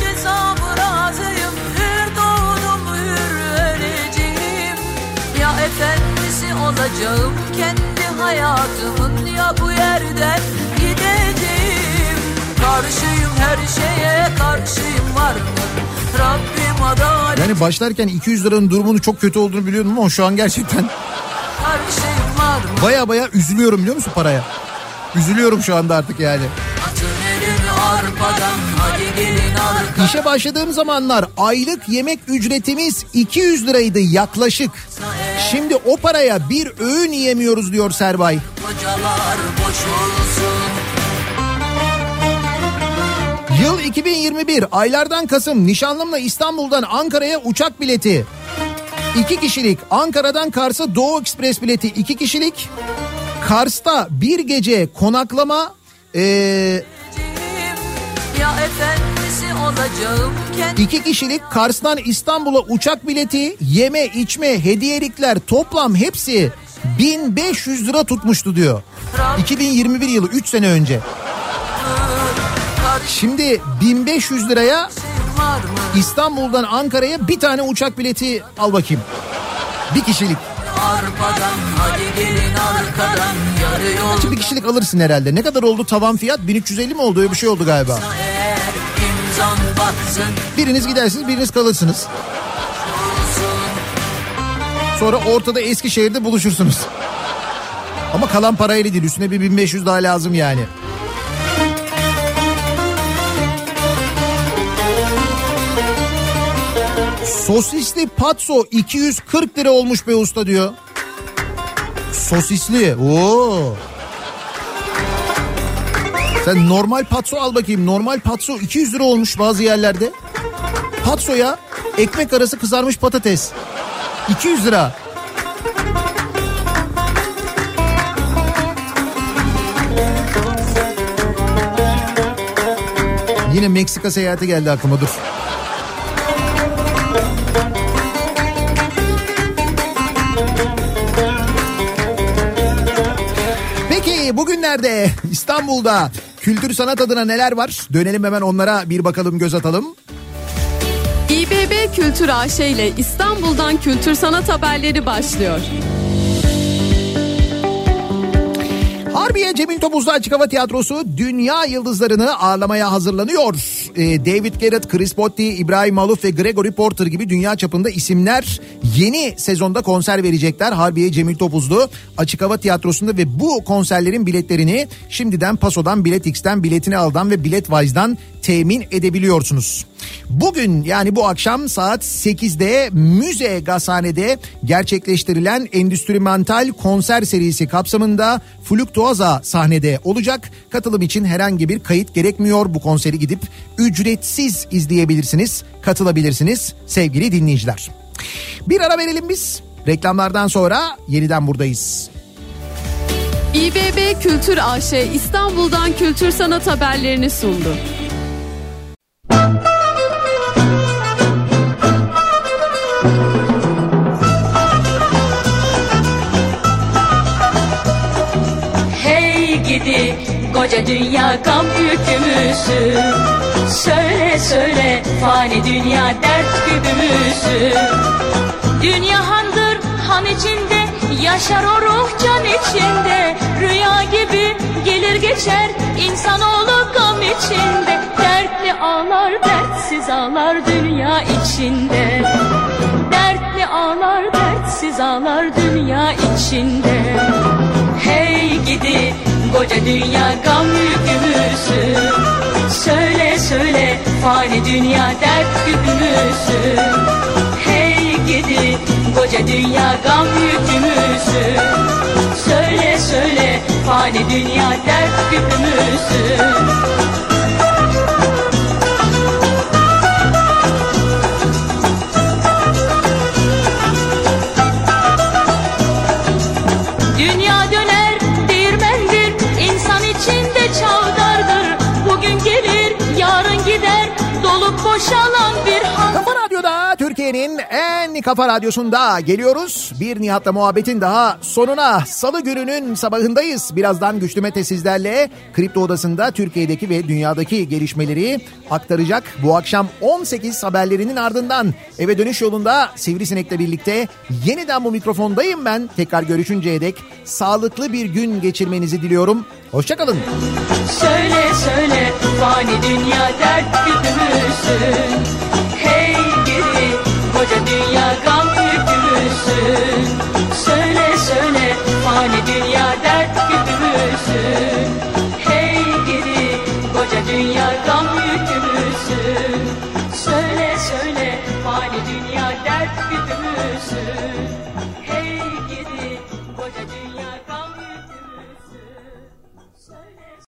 Ya efendisi olacağım kendi hayatımın, ya bu yerden gideceğim. Karşıyım her şeye, karşıyım var mı Rabbim adalet. Yani başlarken iki yüz liranın durumunun çok kötü olduğunu biliyordum ama şu an gerçekten karşıyım var mı? baya baya üzülüyorum biliyor musun paraya? Üzülüyorum şu anda artık yani. Arpadan, hadi gelin arkadan. İşe başladığım zamanlar aylık yemek ücretimiz iki yüz liraydı yaklaşık. Şimdi o paraya bir öğün yiyemiyoruz diyor Serbay. Yıl iki bin yirmi bir, aylardan Kasım, nişanlımla İstanbul'dan Ankara'ya uçak bileti iki kişilik, Ankara'dan Kars'a Doğu Ekspres bileti iki kişilik, Kars'ta bir gece konaklama, ee, ya efendisi olacağım kendi... iki kişilik Kars'tan İstanbul'a uçak bileti, yeme içme hediyelikler toplam hepsi bin beş yüz lira tutmuştu diyor. iki bin yirmi bir yılı, üç sene önce. Şimdi bin beş yüz liraya İstanbul'dan Ankara'ya bir tane uçak bileti al bakayım. Bir kişilik. Arkadan, hadi gelin arkadan, yarı yolda. Şimdi bir kişilik alırsın herhalde. Ne kadar oldu tavan fiyat? bin üç yüz elli mi oldu? Öyle bir şey oldu galiba. Biriniz gidersiniz, biriniz kalırsınız. Sonra ortada Eskişehir'de buluşursunuz. Ama kalan parayla değil, üstüne bir bin beş yüz daha lazım yani. Sosisli patso iki yüz kırk lira olmuş be usta diyor. Sosisli. Oo. Sen normal patso al bakayım. Normal patso iki yüz lira olmuş bazı yerlerde. Patsoya ekmek arası kızarmış patates. iki yüz lira. Yine Meksika seyahati geldi aklıma, dur. Peki bugünlerde İstanbul'da kültür sanat adına neler var? Dönelim hemen onlara bir bakalım, göz atalım. İ B B Kültür A Ş ile İstanbul'dan kültür sanat haberleri başlıyor. Harbiye Cemil Topuzlu Açık Hava Tiyatrosu dünya yıldızlarını ağırlamaya hazırlanıyor. Ee, David Garrett, Chris Botti, İbrahim Maluf ve Gregory Porter gibi dünya çapında isimler yeni sezonda konser verecekler. Harbiye Cemil Topuzlu Açık Hava Tiyatrosu'nda ve bu konserlerin biletlerini şimdiden Paso'dan, Biletix'ten, Biletini Al'dan ve Biletwise'dan temin edebiliyorsunuz. Bugün, yani bu akşam saat sekizde Müze Gazhane'de gerçekleştirilen Endüstrimental konser serisi kapsamında Fluktuaza sahnede olacak. Katılım için herhangi bir kayıt gerekmiyor. Bu konseri gidip ücretsiz izleyebilirsiniz, katılabilirsiniz sevgili dinleyiciler. Bir ara verelim biz. Reklamlardan sonra yeniden buradayız. İ B B Kültür A Ş İstanbul'dan kültür sanat haberlerini sundu. Gidi koca dünya gam yükümüzü, söyle söyle fani dünya dert güdümüzü. Dünya handır han içinde, yaşar o ruh can içinde. Rüya gibi gelir geçer insanoğlu gam içinde. Dertli ağlar dertsiz ağlar dünya içinde. Dertli ağlar dertsiz ağlar dünya içinde. Hey gidi koca dünya gam yükümüzü, söyle söyle fani dünya dert güdümüzü. Hey gidi koca dünya gam yükümüzü, söyle söyle fani dünya dert güdümüzü. Dünya döner değirmendir, insan içinde çavdardır. Bugün gelir yarın gider, dolup boşalan bir han. Kafa Radyo'da, Türkiye'nin en kafa radyosunda geliyoruz. Bir Nihat'la muhabbetin daha sonuna. Salı gününün sabahındayız. Birazdan Güçlü Mete sizlerle Kripto Odası'nda Türkiye'deki ve dünyadaki gelişmeleri aktaracak. Bu akşam on sekiz haberlerinin ardından eve dönüş yolunda Sivrisinek'le birlikte yeniden bu mikrofondayım ben. Tekrar görüşünceye dek sağlıklı bir gün geçirmenizi diliyorum. Hoşçakalın. Söyle söyle fani dünya dert güdümüzün. Hey gidi koca dünya gam yükümüzün. Söyle söyle fani dünya dert güdümüzün. Hey gidi koca dünya gam yükümüzün. Söyle söyle fani dünya dert güdümüzün.